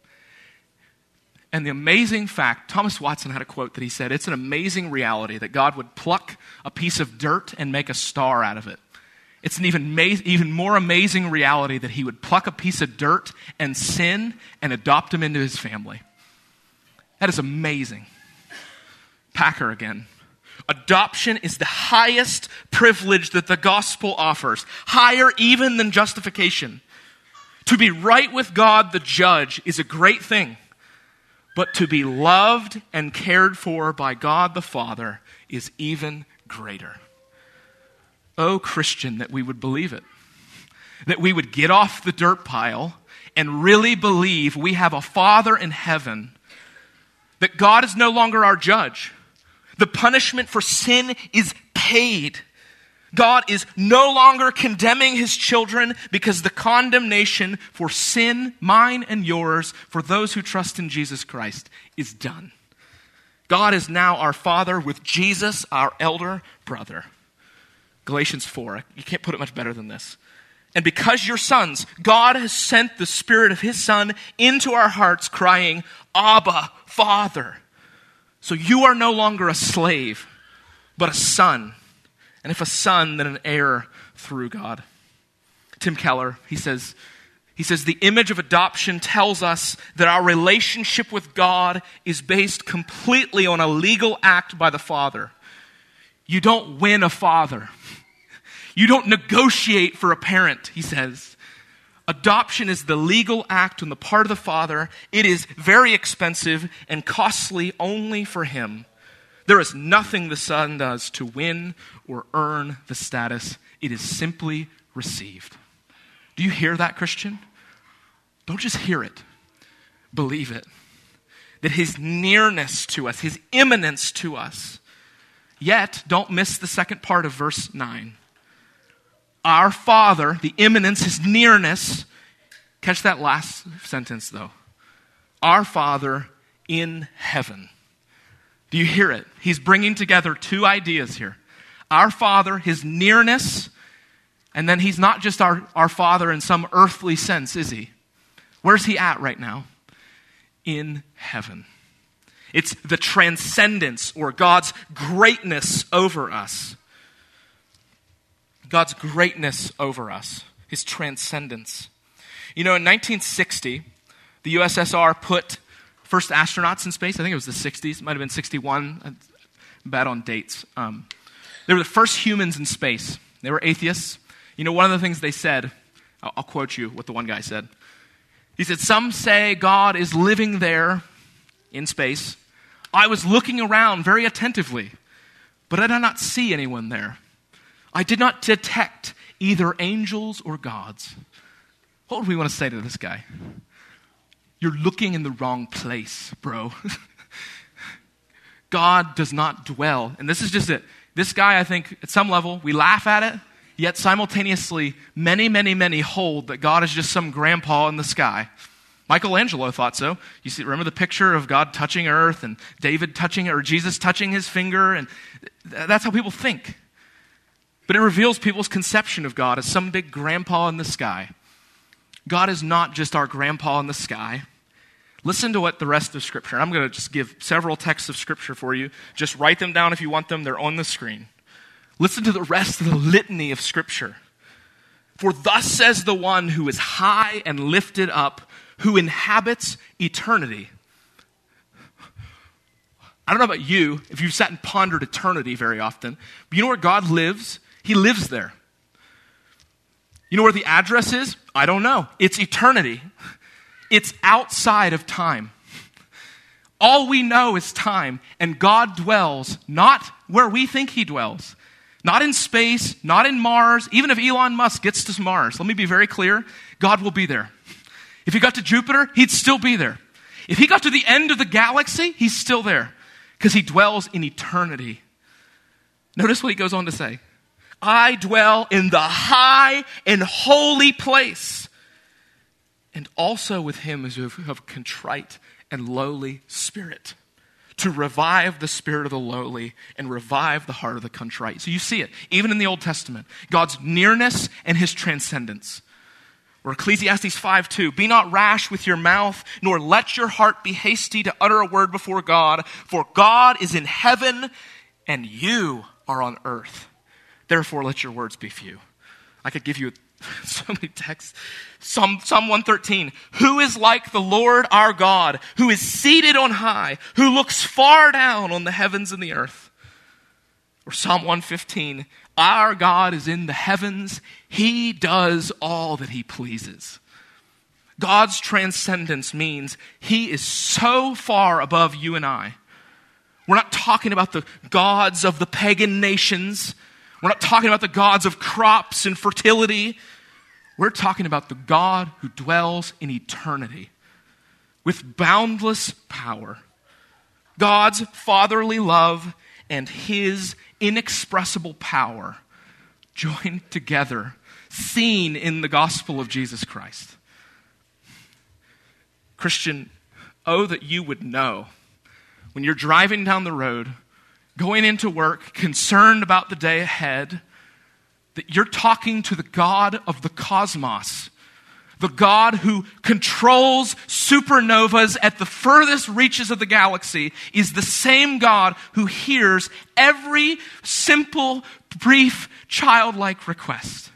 And the amazing fact, Thomas Watson had a quote that he said, it's an amazing reality that God would pluck a piece of dirt and make a star out of it. It's an even, ma- even more amazing reality that he would pluck a piece of dirt and sin and adopt him into his family. That is amazing. Packer again. Adoption is the highest privilege that the gospel offers, higher even than justification. To be right with God, the judge, is a great thing. But to be loved and cared for by God the Father is even greater. Oh, Christian, that we would believe it. That we would get off the dirt pile and really believe we have a Father in heaven. That God is no longer our judge. The punishment for sin is paid. God is no longer condemning his children because the condemnation for sin, mine and yours, for those who trust in Jesus Christ, is done. God is now our Father with Jesus, our elder brother. Galatians four, you can't put it much better than this. And because you're sons, God has sent the Spirit of his Son into our hearts, crying, Abba, Father. So you are no longer a slave, but a son. And if a son, then an heir through God. Tim Keller, he says, he says, the image of adoption tells us that our relationship with God is based completely on a legal act by the Father. You don't win a father. You don't negotiate for a parent, he says. Adoption is the legal act on the part of the Father. It is very expensive and costly only for him. There is nothing the Son does to win or earn the status. It is simply received. Do you hear that, Christian? Don't just hear it. Believe it. That his nearness to us, his immanence to us. Yet, don't miss the second part of verse nine. Our Father, the immanence, his nearness. Catch that last sentence, though. Our Father in heaven. Do you hear it? He's bringing together two ideas here. Our Father, his nearness, and then he's not just our, our Father in some earthly sense, is he? Where's he at right now? In heaven. It's the transcendence or God's greatness over us. God's greatness over us. His transcendence. You know, in nineteen sixty, the U S S R put first astronauts in space. I think it was the sixties. It might have been sixty-one. I'm bad on dates. Um, they were the first humans in space. They were atheists. You know, one of the things they said, I'll, I'll quote you what the one guy said. He said, some say God is living there in space. I was looking around very attentively, but I did not see anyone there. I did not detect either angels or gods. What would we want to say to this guy? You're looking in the wrong place, bro. God does not dwell. And this is just it. This guy, I think, at some level, we laugh at it, yet simultaneously, many, many, many hold that God is just some grandpa in the sky. Michelangelo thought so. You see, remember the picture of God touching earth and David touching it, or Jesus touching his finger, and that's how people think. But it reveals people's conception of God as some big grandpa in the sky. God is not just our grandpa in the sky. Listen to what the rest of Scripture, and I'm going to just give several texts of Scripture for you. Just write them down if you want them. They're on the screen. Listen to the rest of the litany of Scripture. For thus says the one who is high and lifted up, who inhabits eternity. I don't know about you, if you've sat and pondered eternity very often, but you know where God lives? He lives there. You know where the address is? I don't know. It's eternity. It's outside of time. All we know is time, and God dwells not where we think he dwells. Not in space, not in Mars. Even if Elon Musk gets to Mars, let me be very clear, God will be there. If he got to Jupiter, he'd still be there. If he got to the end of the galaxy, he's still there because he dwells in eternity. Notice what he goes on to say. I dwell in the high and holy place, and also with him is of contrite and lowly spirit, to revive the spirit of the lowly and revive the heart of the contrite. So you see it, even in the Old Testament, God's nearness and his transcendence. Or Ecclesiastes five two, be not rash with your mouth, nor let your heart be hasty to utter a word before God, for God is in heaven and you are on earth. Therefore let your words be few. I could give you so many texts. Psalm, Psalm one thirteen, who is like the Lord our God, who is seated on high, who looks far down on the heavens and the earth. Or Psalm one fifteen, our God is in the heavens, he does all that he pleases. God's transcendence means he is so far above you and I. We're not talking about the gods of the pagan nations. We're not talking about the gods of crops and fertility. We're talking about the God who dwells in eternity with boundless power. God's fatherly love and his inexpressible power joined together, seen in the gospel of Jesus Christ. Christian, oh, that you would know when you're driving down the road, going into work, concerned about the day ahead, that you're talking to the God of the cosmos, the God who controls supernovas at the furthest reaches of the galaxy, is the same God who hears every simple, brief, childlike request.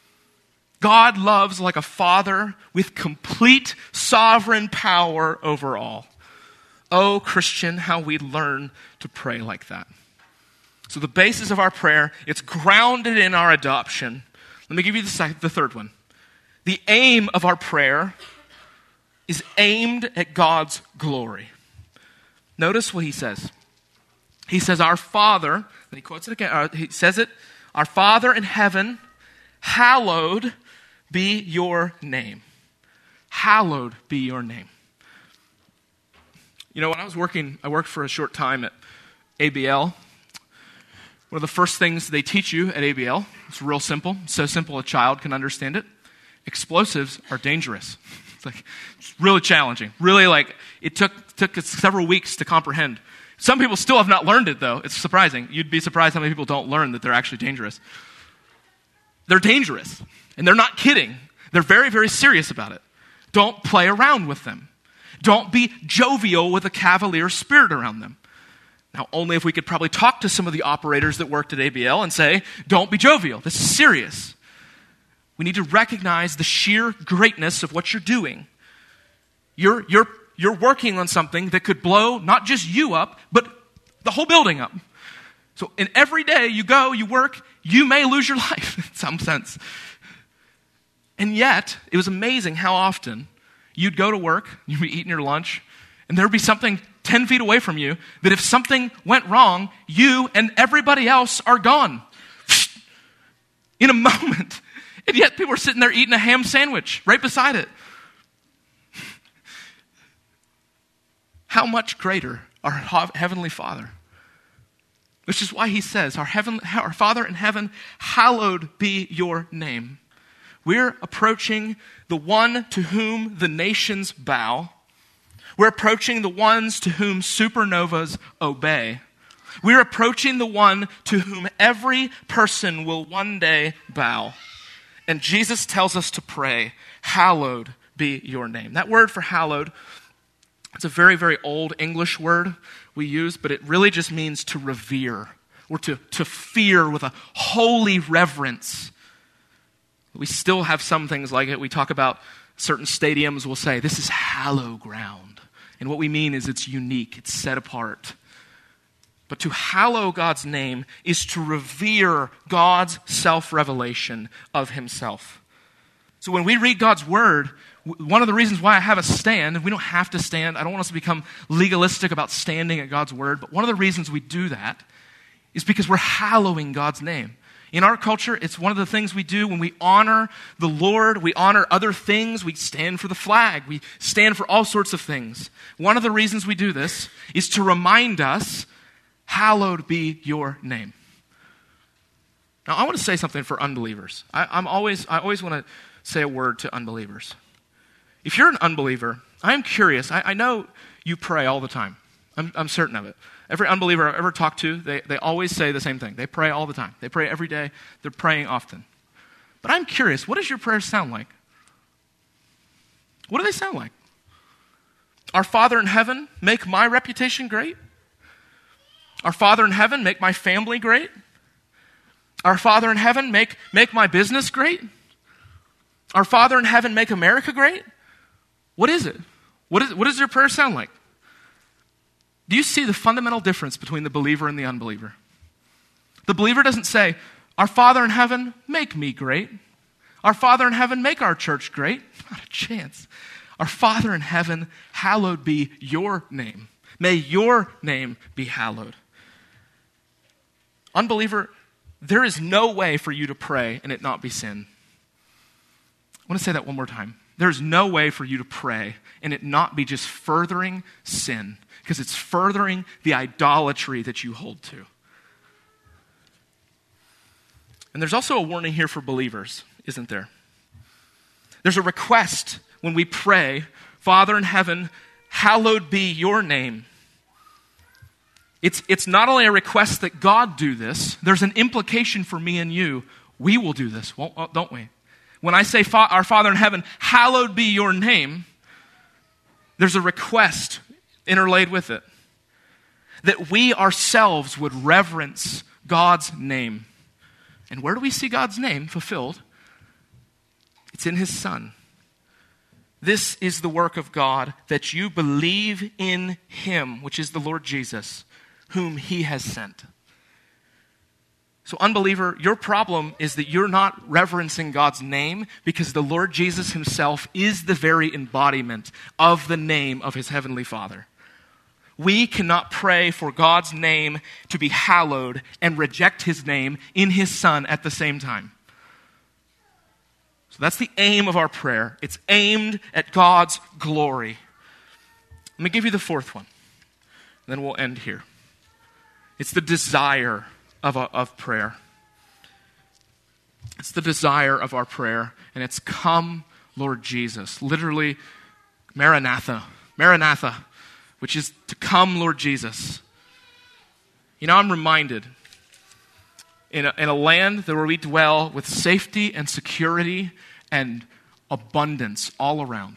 God loves like a father with complete sovereign power over all. Oh, Christian, how we learn to pray like that. So the basis of our prayer, it's grounded in our adoption. Let me give you the, second, the third one. The aim of our prayer is aimed at God's glory. Notice what he says. He says, our Father, and he quotes it again, uh, he says it, our Father in heaven, hallowed be your name. Hallowed be your name. You know, when I was working, I worked for a short time at A B L. One of the first things they teach you at A B L, it's real simple, so simple a child can understand it. Explosives are dangerous. It's like, it's really challenging. Really like, it took, took us several weeks to comprehend. Some people still have not learned it though. It's surprising. You'd be surprised how many people don't learn that they're actually dangerous. They're dangerous. And they're not kidding. They're very, very serious about it. Don't play around with them. Don't be jovial with a cavalier spirit around them. Now, only if we could probably talk to some of the operators that worked at A B L and say, don't be jovial. This is serious. We need to recognize the sheer greatness of what you're doing. You're, you're, you're working on something that could blow not just you up, but the whole building up. So in every day you go, you work, you may lose your life in some sense. And yet, it was amazing how often you'd go to work, you'd be eating your lunch, and there'd be something ten feet away from you that if something went wrong, you and everybody else are gone in a moment. And yet people are sitting there eating a ham sandwich right beside it. How much greater our Heavenly Father. Which is why he says, our, heaven, our Father in heaven, hallowed be your name. We're approaching the one to whom the nations bow. We're approaching the ones to whom supernovas obey. We're approaching the one to whom every person will one day bow. And Jesus tells us to pray, hallowed be your name. That word for hallowed, it's a very, very old English word we use, but it really just means to revere or to, to fear with a holy reverence. We still have some things like it. We talk about certain stadiums will say, this is hallowed ground. And what we mean is it's unique, it's set apart. But to hallow God's name is to revere God's self-revelation of himself. So when we read God's word, One of the reasons why I have us stand, and we don't have to stand, I don't want us to become legalistic about standing at God's word, but one of the reasons we do that is because we're hallowing God's name. In our culture, it's one of the things we do when we honor the Lord, we honor other things, we stand for the flag, we stand for all sorts of things. One of the reasons we do this is to remind us, hallowed be your name. Now, I want to say something for unbelievers. I, I'm always, I always want to say a word to unbelievers. If you're an unbeliever, I'm curious. I, I know you pray all the time. I'm, I'm certain of it. Every unbeliever I've ever talked to, they, they always say the same thing. They pray all the time. They pray every day. They're praying often. But I'm curious, what does your prayers sound like? What do they sound like? Our Father in heaven, make my reputation great. Our Father in heaven, make my family great. Our Father in heaven, make, make my business great. Our Father in heaven, make America great. What is it? What, is, what does your prayer sound like? Do you see the fundamental difference between the believer and the unbeliever? The believer doesn't say, our Father in heaven, make me great. Our Father in heaven, make our church great. Not a chance. Our Father in heaven, hallowed be your name. May your name be hallowed. Unbeliever, there is no way for you to pray and it not be sin. I want to say that one more time. There's no way for you to pray and it not be just furthering sin, because it's furthering the idolatry that you hold to. And there's also a warning here for believers, isn't there? There's a request when we pray, Father in heaven, hallowed be your name. It's, it's not only a request that God do this, there's an implication for me and you. We will do this, won't, don't we? When I say, our Father in heaven, hallowed be your name, there's a request interlaid with it. That we ourselves would reverence God's name. And where do we see God's name fulfilled? It's in his Son. This is the work of God, that you believe in him, which is the Lord Jesus, whom he has sent. So unbeliever, your problem is that you're not reverencing God's name because the Lord Jesus himself is the very embodiment of the name of his heavenly Father. We cannot pray for God's name to be hallowed and reject his name in his Son at the same time. So that's the aim of our prayer. It's aimed at God's glory. Let me give you the fourth one, and then we'll end here. It's the desire of, a, of prayer. It's the desire of our prayer, and it's come, Lord Jesus. Literally, Maranatha. Maranatha, which is to come, Lord Jesus. You know, I'm reminded, in a, in a land where we dwell with safety and security and abundance all around,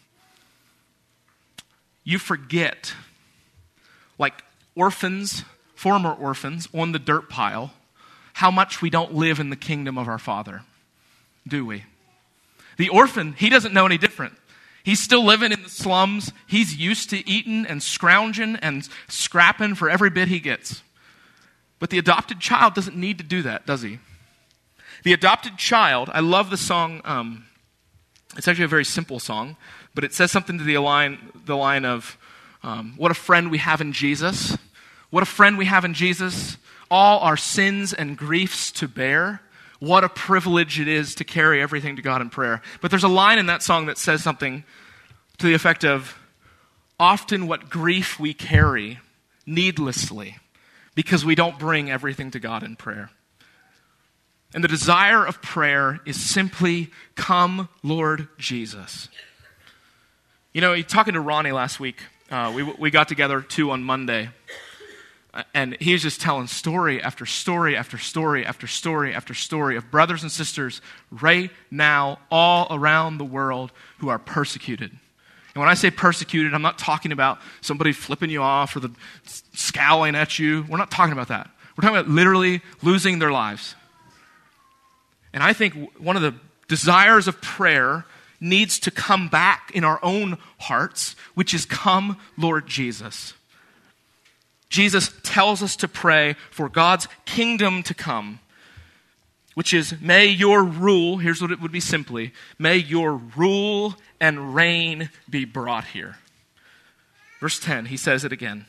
you forget, like orphans, former orphans on the dirt pile, how much we don't live in the kingdom of our Father, do we? The orphan, he doesn't know any different. He's still living in the slums. He's used to eating and scrounging and scrapping for every bit he gets. But the adopted child doesn't need to do that, does he? The adopted child, I love the song, um, it's actually a very simple song, but it says something to the line, the line of, um, what a friend we have in Jesus. What a friend we have in Jesus. All our sins and griefs to bear. What a privilege it is to carry everything to God in prayer. But there's a line in that song that says something to the effect of, often what grief we carry needlessly because we don't bring everything to God in prayer. And the desire of prayer is simply, come, Lord Jesus. You know, talking to Ronnie last week, uh, we we got together too on Monday. And he was just telling story after story after story after story after story of brothers and sisters right now all around the world who are persecuted. And when I say persecuted, I'm not talking about somebody flipping you off or the scowling at you. We're not talking about that. We're talking about literally losing their lives. And I think one of the desires of prayer needs to come back in our own hearts, which is, come, Lord Jesus. Jesus tells us to pray for God's kingdom to come. which is, may your rule, here's what it would be simply, may your rule and reign be brought here. Verse ten, he says it again.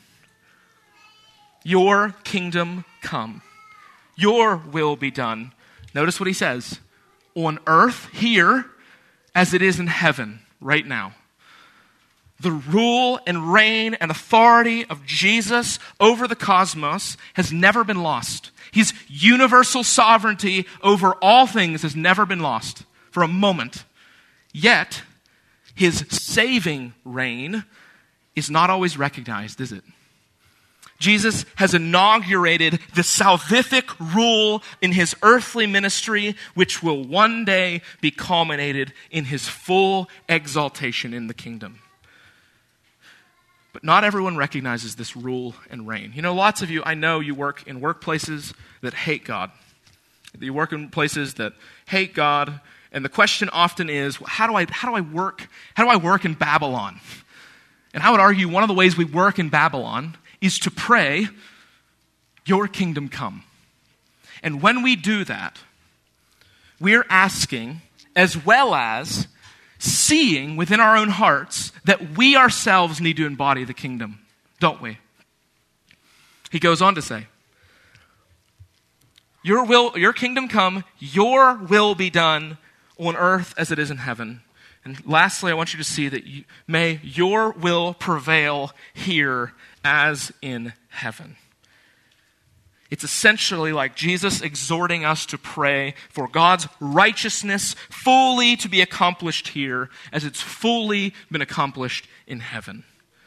Your kingdom come. Your will be done. Notice what he says. On earth, here, as it is in heaven, right now. The rule and reign and authority of Jesus over the cosmos has never been lost. His universal sovereignty over all things has never been lost for a moment. Yet, his saving reign is not always recognized, is it? Jesus has inaugurated the salvific rule in his earthly ministry, which will one day be culminated in his full exaltation in the kingdom. But not everyone recognizes this rule and reign. You know, lots of you, I know you work in workplaces that hate God. You work in places that hate God, and the question often is, how do I how do I work? How do I work in Babylon? And I would argue one of the ways we work in Babylon is to pray, your kingdom come. And when we do that, we're asking, as well as seeing within our own hearts, that we ourselves need to embody the kingdom, don't we? He goes on to say, Your will, your kingdom come, your will be done on earth as it is in heaven. And lastly, I want you to see that you, may your will prevail here as in heaven. It's essentially like Jesus exhorting us to pray for God's righteousness fully to be accomplished here as it's fully been accomplished in heaven.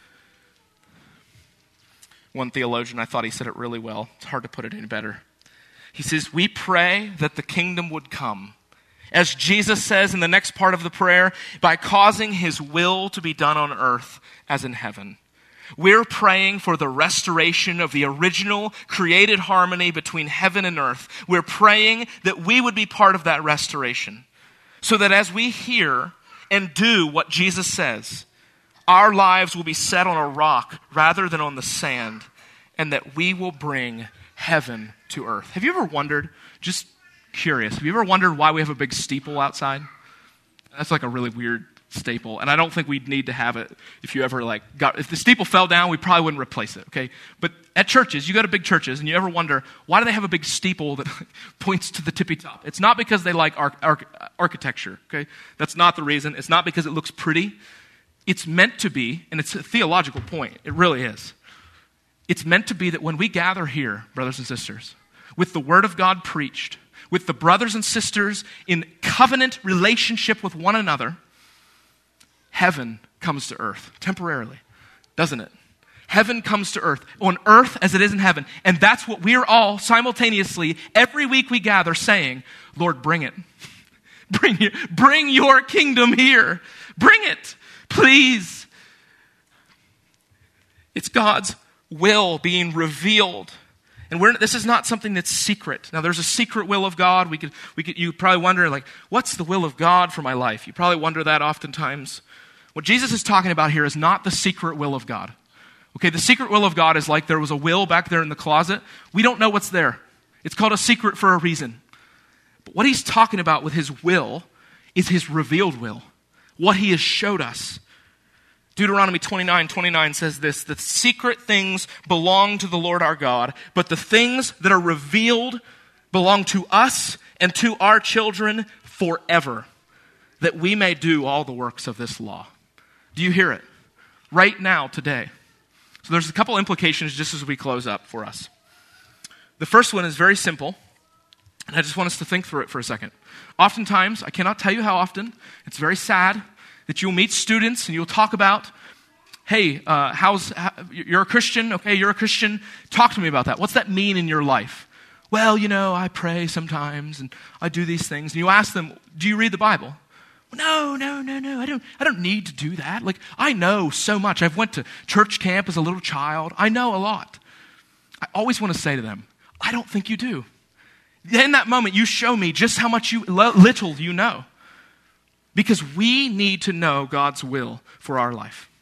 One theologian, I thought he said it really well. It's hard to put it any better. He says, we pray that the kingdom would come, as Jesus says in the next part of the prayer, by causing his will to be done on earth as in heaven. We're praying for the restoration of the original created harmony between heaven and earth. We're praying that we would be part of that restoration, so that as we hear and do what Jesus says, our lives will be set on a rock rather than on the sand, and that we will bring heaven to earth. Have you ever wondered, just curious, have you ever wondered why we have a big steeple outside? That's like a really weird staple, and I don't think we'd need to have it if you ever like got, if the steeple fell down, we probably wouldn't replace it, okay? But at churches, you go to big churches, and you ever wonder, why do they have a big steeple that points to the tippy top? It's not because they like arch- arch- architecture, okay? That's not the reason. It's not because it looks pretty. It's meant to be, and it's a theological point. It really is. It's meant to be that when we gather here, brothers and sisters, with the word of God preached, with the brothers and sisters in covenant relationship with one another, heaven comes to earth temporarily, doesn't it? Heaven comes to earth, on earth as it is in heaven. And that's what we're all simultaneously, every week we gather saying, Lord, bring it. Bring it. Bring your kingdom here. Bring it, please. It's God's will being revealed. And we're, this is not something that's secret. Now, there's a secret will of God. We could, we could, you probably wonder, like, what's the will of God for my life? You probably wonder that oftentimes. What Jesus is talking about here is not the secret will of God. Okay, the secret will of God is like there was a will back there in the closet. We don't know what's there. It's called a secret for a reason. But what he's talking about with his will is his revealed will, what he has showed us. Deuteronomy twenty-nine twenty-nine says this, the secret things belong to the Lord our God, but the things that are revealed belong to us and to our children forever, that we may do all the works of this law. Do you hear it? Right now, today. So there's a couple implications just as we close up for us. The first one is very simple, and I just want us to think through it for a second. Oftentimes, I cannot tell you how often, it's very sad that you'll meet students and you'll talk about, hey, uh, how's how, you're a Christian? Okay, you're a Christian. Talk to me about that. What's that mean in your life? Well, you know, I pray sometimes and I do these things. And you ask them, do you read the Bible? No, no, no, no. I don't. I don't need to do that. Like, I know so much. I've went to church camp as a little child. I know a lot. I always want to say to them, I don't think you do. In that moment, you show me just how much you little you know. Because we need to know God's will for our life.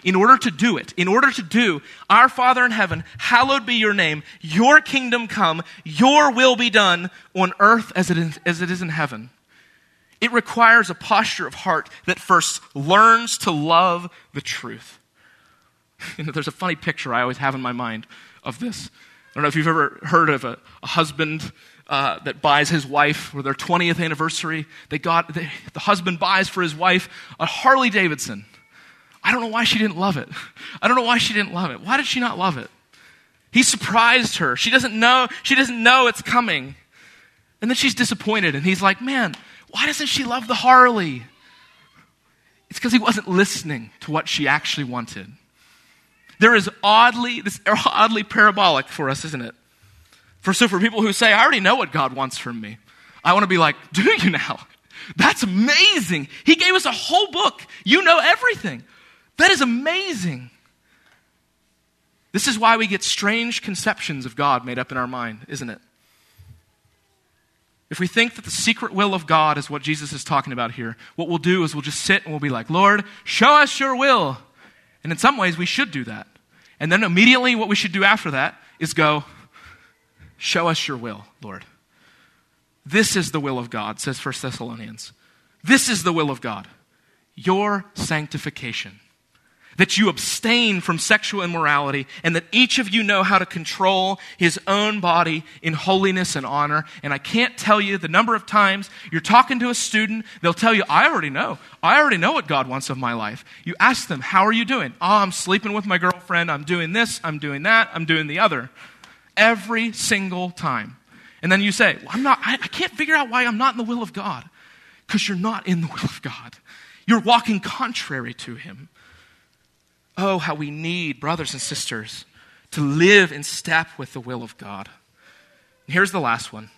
in order to do it, in order to do, our Father in heaven, hallowed be your name, your kingdom come, your will be done on earth as it is, as it is in heaven. It requires a posture of heart that first learns to love the truth. You know, there's a funny picture I always have in my mind of this. I don't know if you've ever heard of a, a husband uh, that buys his wife for their twentieth anniversary. They got they, the husband buys for his wife a Harley Davidson. I don't know why she didn't love it. I don't know why she didn't love it. Why did she not love it? He surprised her. She doesn't know. She doesn't know it's coming. And then she's disappointed. And he's like, man, why doesn't she love the Harley? It's because he wasn't listening to what she actually wanted. There is oddly, this is oddly parabolic for us, isn't it? For so for people who say, I already know what God wants from me. I want to be like, do you now? That's amazing. He gave us a whole book. You know everything. That is amazing. This is why we get strange conceptions of God made up in our mind, isn't it? If we think that the secret will of God is what Jesus is talking about here, what we'll do is we'll just sit and we'll be like, Lord, show us your will. And in some ways, we should do that. And then immediately what we should do after that is go, show us your will, Lord. This is the will of God, says First Thessalonians. This is the will of God, your sanctification. That you abstain from sexual immorality, and that each of you know how to control his own body in holiness and honor. And I can't tell you the number of times you're talking to a student, they'll tell you, I already know. I already know what God wants of my life. You ask them, how are you doing? Oh, I'm sleeping with my girlfriend. I'm doing this. I'm doing that. I'm doing the other. Every single time. And then you say, well, I'm not, I, I can't figure out why I'm not in the will of God. Because you're not in the will of God. You're walking contrary to him. Oh, how we need, brothers and sisters, to live in step with the will of God. And here's the last one.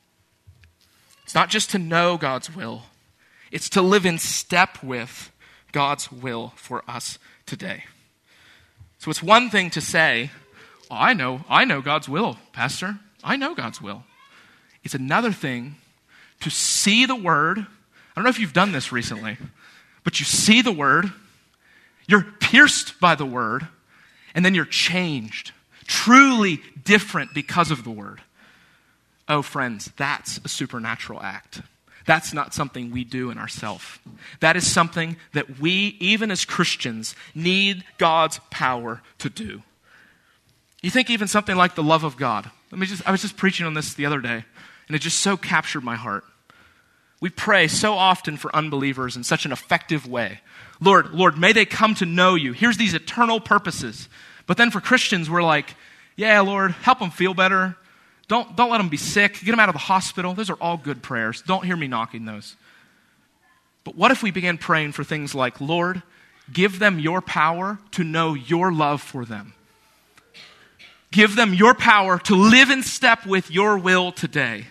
It's not just to know God's will. It's to live in step with God's will for us today. So it's one thing to say, oh, I know, I know God's will, Pastor. I know God's will. It's another thing to see the word. I don't know if you've done this recently, but you see the word, you're pierced by the word, and then you're changed, truly different because of the word. Oh, friends, that's a supernatural act. That's not something we do in ourselves. That is something that we, even as Christians, need God's power to do. You think even something like the love of God. Let me just, I was just preaching on this the other day, and it just so captured my heart. We pray so often for unbelievers in such an effective way. Lord, Lord, may they come to know you. Here's these eternal purposes. But then for Christians, we're like, yeah, Lord, help them feel better. Don't, don't let them be sick. Get them out of the hospital. Those are all good prayers. Don't hear me knocking those. But what if we began praying for things like, Lord, give them your power to know your love for them. Give them your power to live in step with your will today.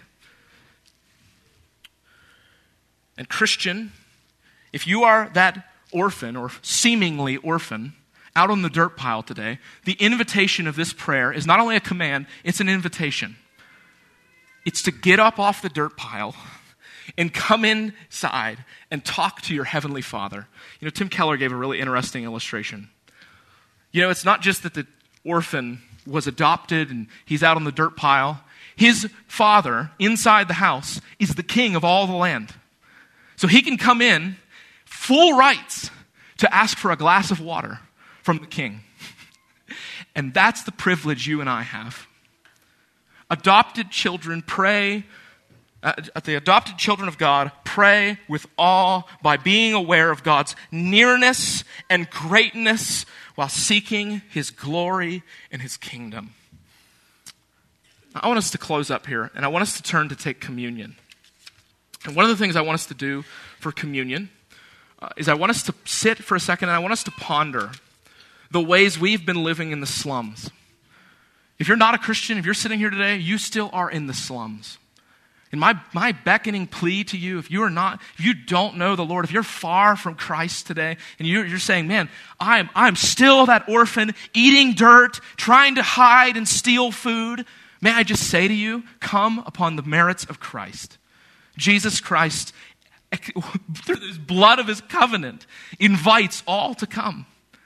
And Christian, if you are that orphan or seemingly orphan out on the dirt pile today, the invitation of this prayer is not only a command, it's an invitation. It's to get up off the dirt pile and come inside and talk to your heavenly Father. You know, Tim Keller gave a really interesting illustration. You know, it's not just that the orphan was adopted and he's out on the dirt pile. His father inside the house is the king of all the land. So he can come in full rights to ask for a glass of water from the king. And that's the privilege you and I have. Adopted children pray, uh, the adopted children of God pray with awe by being aware of God's nearness and greatness while seeking his glory and his kingdom. Now, I want us to close up here, and I want us to turn to take communion. And one of the things I want us to do for communion uh, is I want us to sit for a second and I want us to ponder the ways we've been living in the slums. If you're not a Christian, if you're sitting here today, you still are in the slums. And my, my beckoning plea to you, if you are not, if you don't know the Lord, if you're far from Christ today, and you're, you're saying, man, I'm, I'm still that orphan, eating dirt, trying to hide and steal food, may I just say to you, come upon the merits of Christ. Jesus Christ, through the blood of his covenant, invites all to come.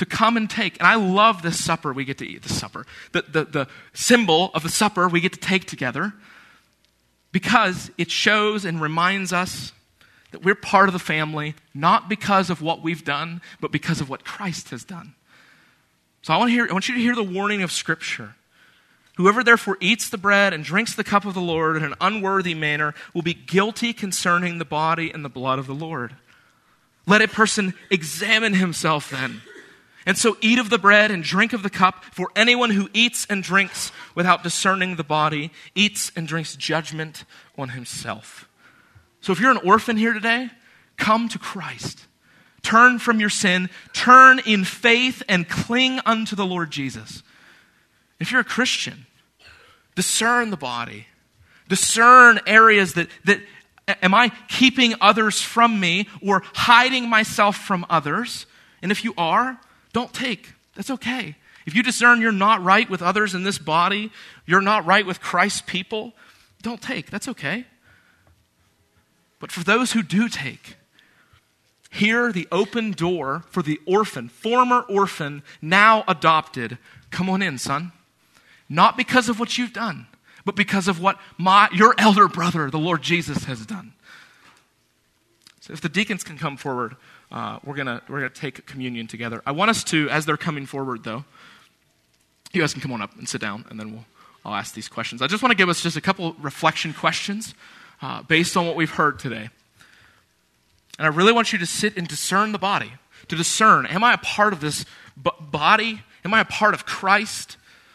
to come and take. And I love this supper we get to eat, the supper, the, the, the symbol of the supper we get to take together, because it shows and reminds us that we're part of the family, not because of what we've done, but because of what Christ has done. So I want to hear, I want you to hear the warning of Scripture. Whoever therefore eats the bread and drinks the cup of the Lord in an unworthy manner will be guilty concerning the body and the blood of the Lord. Let a person examine himself then. And so eat of the bread and drink of the cup, for anyone who eats and drinks without discerning the body eats and drinks judgment on himself. So if you're an orphan here today, come to Christ. Turn from your sin, turn in faith and cling unto the Lord Jesus. If you're a Christian, discern the body. Discern areas that, that am I keeping others from me or hiding myself from others? And if you are, don't take. That's okay. If you discern you're not right with others in this body, you're not right with Christ's people, don't take. That's okay. But for those who do take, hear the open door for the orphan, former orphan, now adopted. Come on in, son. Not because of what you've done, but because of what my your elder brother, the Lord Jesus, has done. So if the deacons can come forward, uh, we're gonna we're gonna take communion together. I want us to, as they're coming forward, though, you guys can come on up and sit down, and then we'll I'll ask these questions. I just want to give us just a couple reflection questions uh, based on what we've heard today. And I really want you to sit and discern the body, to discern, am I a part of this b- body? Am I a part of Christ?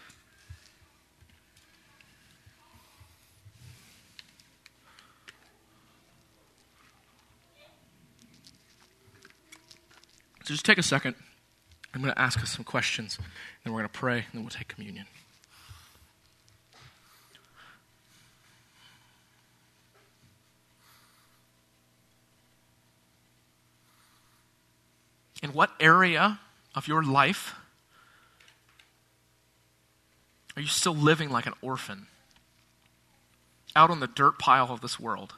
So just take a second. I'm going to ask us some questions, and then we're going to pray, and then we'll take communion. In what area of your life are you still living like an orphan, out on the dirt pile of this world?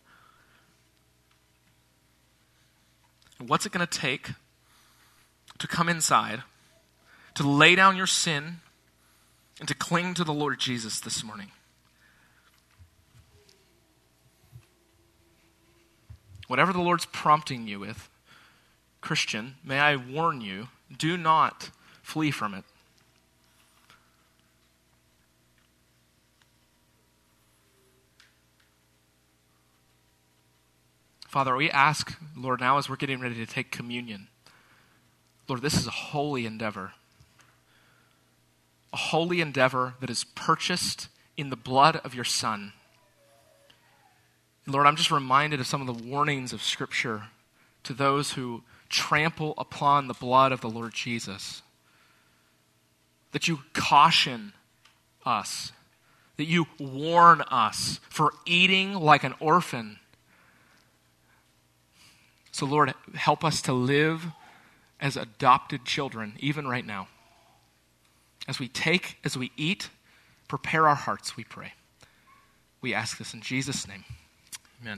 And what's it going to take to come inside, to lay down your sin, and to cling to the Lord Jesus this morning? Whatever the Lord's prompting you with, Christian, may I warn you, do not flee from it. Father, we ask, Lord, now as we're getting ready to take communion, Lord, this is a holy endeavor. A holy endeavor that is purchased in the blood of your Son. Lord, I'm just reminded of some of the warnings of Scripture to those who trample upon the blood of the Lord Jesus. That you caution us, that you warn us for eating like an orphan. So Lord, help us to live as adopted children, even right now. As we take, as we eat, prepare our hearts, we pray. We ask this in Jesus' name. Amen.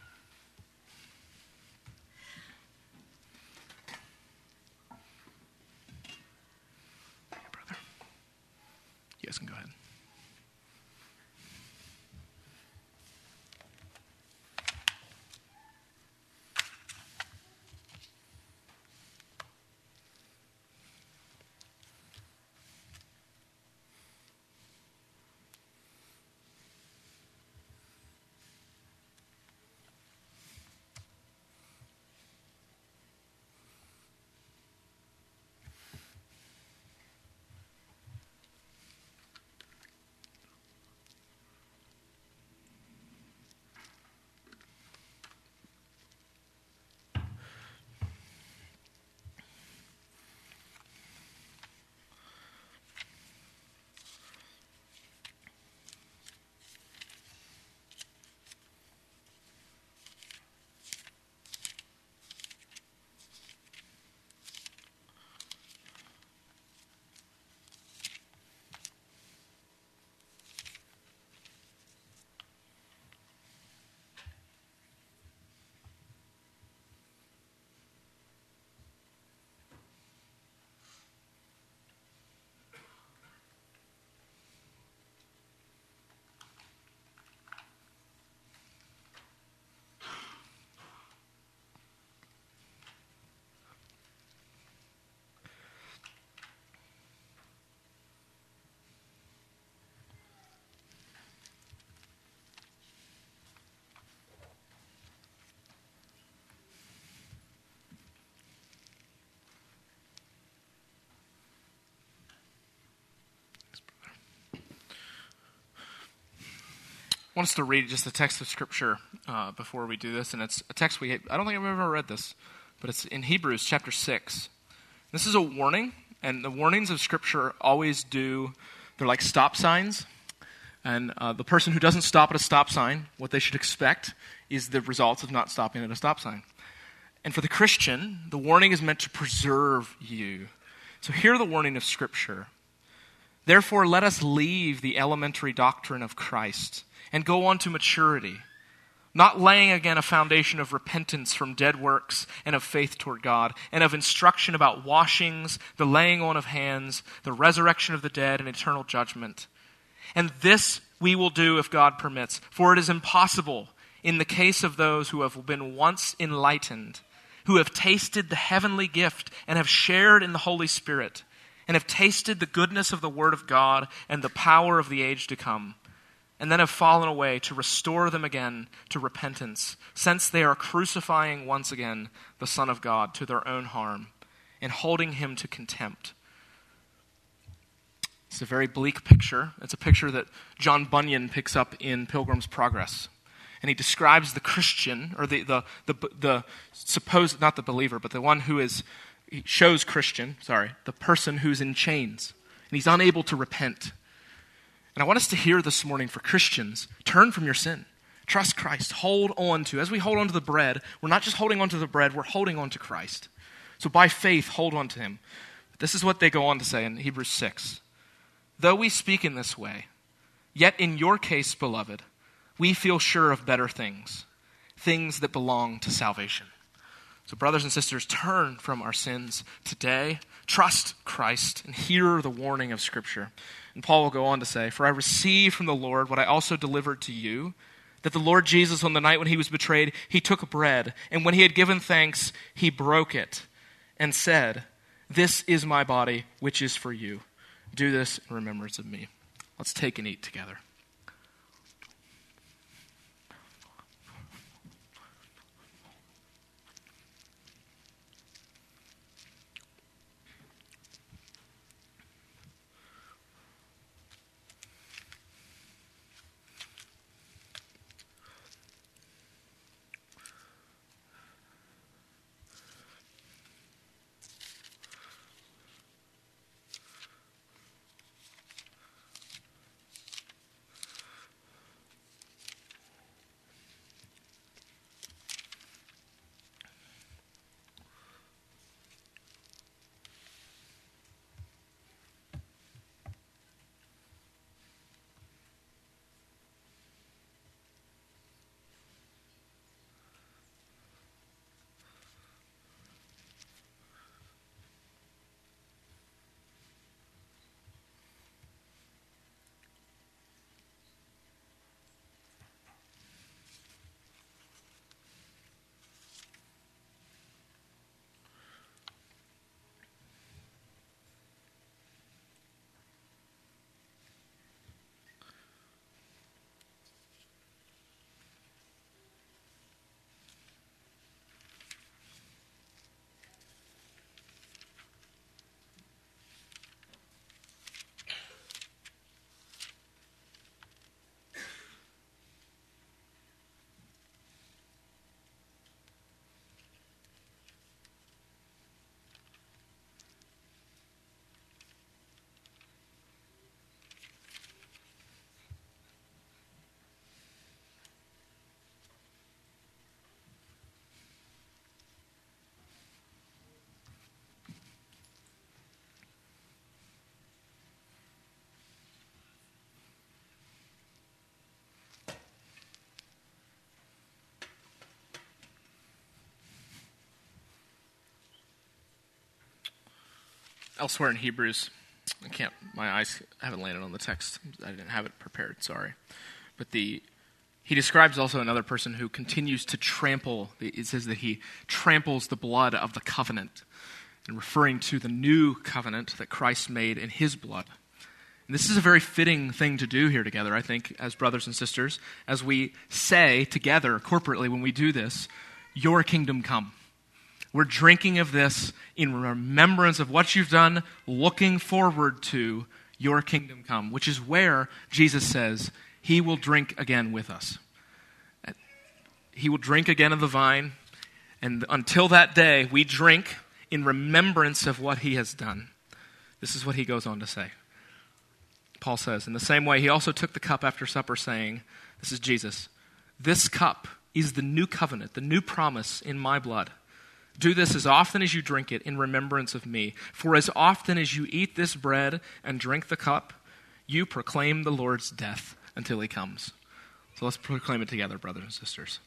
Brother, you guys can go ahead. want us to read just a text of Scripture uh, before we do this, and it's a text we, I don't think I've ever read this, but it's in Hebrews chapter six. This is a warning, and the warnings of Scripture always do, they're like stop signs, and uh, the person who doesn't stop at a stop sign, what they should expect is the results of not stopping at a stop sign. And for the Christian, the warning is meant to preserve you. So hear the warning of Scripture. Therefore, let us leave the elementary doctrine of Christ and go on to maturity, not laying again a foundation of repentance from dead works and of faith toward God, and of instruction about washings, the laying on of hands, the resurrection of the dead, and eternal judgment. And this we will do if God permits, for it is impossible in the case of those who have been once enlightened, who have tasted the heavenly gift and have shared in the Holy Spirit, and have tasted the goodness of the Word of God and the power of the age to come, and then have fallen away, to restore them again to repentance, since they are crucifying once again the Son of God to their own harm, and holding him to contempt. It's a very bleak picture. It's a picture that John Bunyan picks up in Pilgrim's Progress. And he describes the Christian, or the, the, the, the supposed, not the believer, but the one who is, he shows Christian, sorry, the person who's in chains, and he's unable to repent. And I want us to hear this morning for Christians, turn from your sin. Trust Christ. Hold on to, as we hold on to the bread, we're not just holding on to the bread, we're holding on to Christ. So by faith, hold on to him. This is what they go on to say in Hebrews six. Though we speak in this way, yet in your case, beloved, we feel sure of better things, things that belong to salvation. So brothers and sisters, turn from our sins today, trust Christ, and hear the warning of Scripture. And Paul will go on to say, for I received from the Lord what I also delivered to you, that the Lord Jesus, on the night when he was betrayed, he took bread, and when he had given thanks, he broke it, and said, this is my body, which is for you. Do this in remembrance of me. Let's take and eat together. Elsewhere in Hebrews, I can't, my eyes haven't landed on the text. I didn't have it prepared, sorry. But the he describes also another person who continues to trample. It says that he tramples the blood of the covenant, and referring to the new covenant that Christ made in his blood. And this is a very fitting thing to do here together, I think, as brothers and sisters, as we say together corporately when we do this, your kingdom come. We're drinking of this in remembrance of what you've done, looking forward to your kingdom come, which is where Jesus says he will drink again with us. He will drink again of the vine, and until that day, we drink in remembrance of what he has done. This is what he goes on to say. Paul says, in the same way, he also took the cup after supper, saying, this is Jesus, this cup is the new covenant, the new promise in my blood. Do this as often as you drink it in remembrance of me. For as often as you eat this bread and drink the cup, you proclaim the Lord's death until he comes. So let's proclaim it together, brothers and sisters.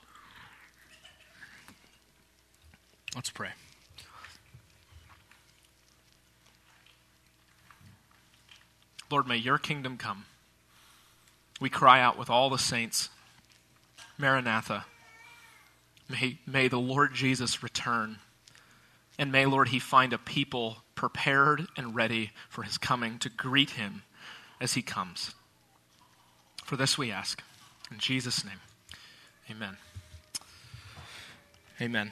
Let's pray. Lord, may your kingdom come. We cry out with all the saints, Maranatha. May, may the Lord Jesus return. And may, Lord, he find a people prepared and ready for his coming to greet him as he comes. For this we ask. In Jesus' name, amen. Amen.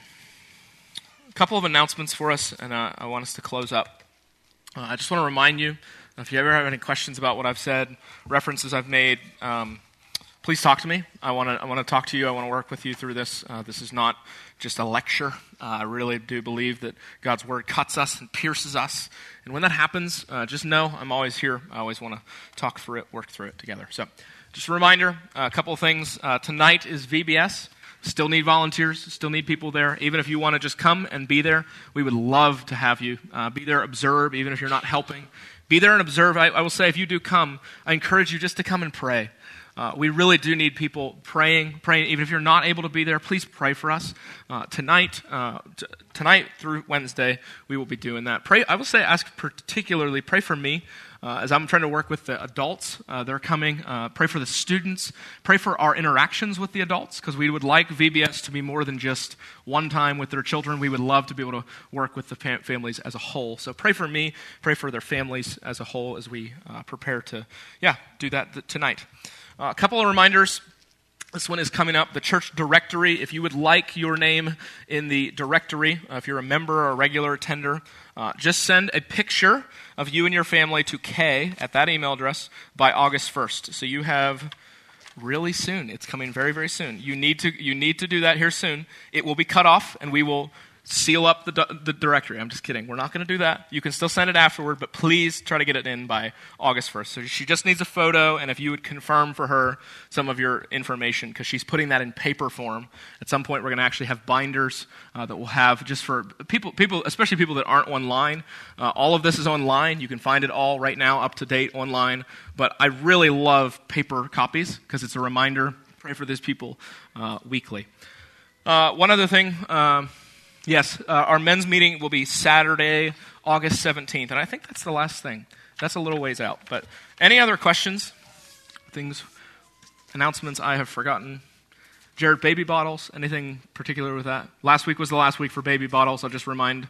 A couple of announcements for us, and uh, I want us to close up. Uh, I just want to remind you, if you ever have any questions about what I've said, references I've made, um, please talk to me. I want to I want to talk to you. I want to work with you through this. Uh, this is not just a lecture. Uh, I really do believe that God's word cuts us and pierces us. And when that happens, uh, just know I'm always here. I always want to talk through it, work through it together. So just a reminder, uh, a couple of things. Uh, tonight is V B S. Still need volunteers, still need people there. Even if you want to just come and be there, we would love to have you. Uh, be there, observe, even if you're not helping. Be there and observe. I, I will say, if you do come, I encourage you just to come and pray. Uh, we really do need people praying, praying. Even if you're not able to be there, please pray for us. Uh, tonight, uh, t- tonight through Wednesday, we will be doing that. Pray. I will say, ask particularly, pray for me. Uh, as I'm trying to work with the adults, uh, they're coming. Uh, pray for the students. Pray for our interactions with the adults, because we would like V B S to be more than just one time with their children. We would love to be able to work with the fam- families as a whole. So pray for me. Pray for their families as a whole as we uh, prepare to, yeah, do that th- tonight. Uh, a couple of reminders. This one is coming up, the church directory. If you would like your name in the directory, uh, if you're a member or a regular attender, uh, just send a picture of you and your family to Kay at that email address by August first. So you have really soon. It's coming very, very soon. You need to you need to do that here soon. It will be cut off, and we will seal up the, the directory. I'm just kidding. We're not going to do that. You can still send it afterward, but please try to get it in by August first. So she just needs a photo, and if you would confirm for her some of your information, because she's putting that in paper form. At some point, we're going to actually have binders uh, that will have just for people, people, especially people that aren't online. Uh, all of this is online. You can find it all right now, up to date online. But I really love paper copies because it's a reminder. Pray for these people uh, weekly. Uh, one other thing. Um, Yes, uh, our men's meeting will be Saturday, August seventeenth, and I think that's the last thing. That's a little ways out. But any other questions, things, announcements I have forgotten? Jared, baby bottles, anything particular with that? Last week was the last week for baby bottles. I'll just remind.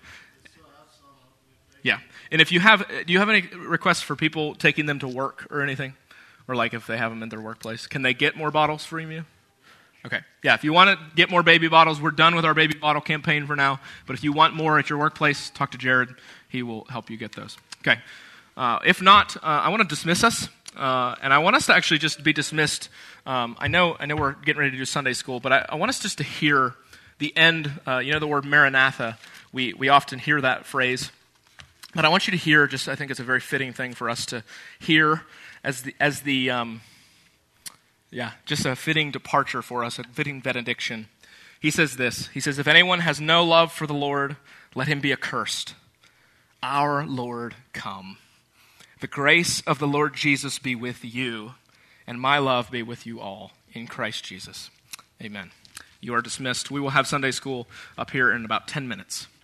Yeah, and if you have, do you have any requests for people taking them to work or anything? Or like if they have them in their workplace? Can they get more bottles from you? Okay, yeah, if you want to get more baby bottles, we're done with our baby bottle campaign for now. But if you want more at your workplace, talk to Jared. He will help you get those. Okay, uh, if not, uh, I want to dismiss us. Uh, and I want us to actually just be dismissed. Um, I know I know we're getting ready to do Sunday school, but I, I want us just to hear the end. Uh, you know the word Maranatha. We, we often hear that phrase. But I want you to hear, just I think it's a very fitting thing for us to hear as the... as the um, Yeah, just a fitting departure for us, a fitting benediction. He says this. He says, if anyone has no love for the Lord, let him be accursed. Our Lord come. The grace of the Lord Jesus be with you, and my love be with you all in Christ Jesus. Amen. You are dismissed. We will have Sunday school up here in about ten minutes.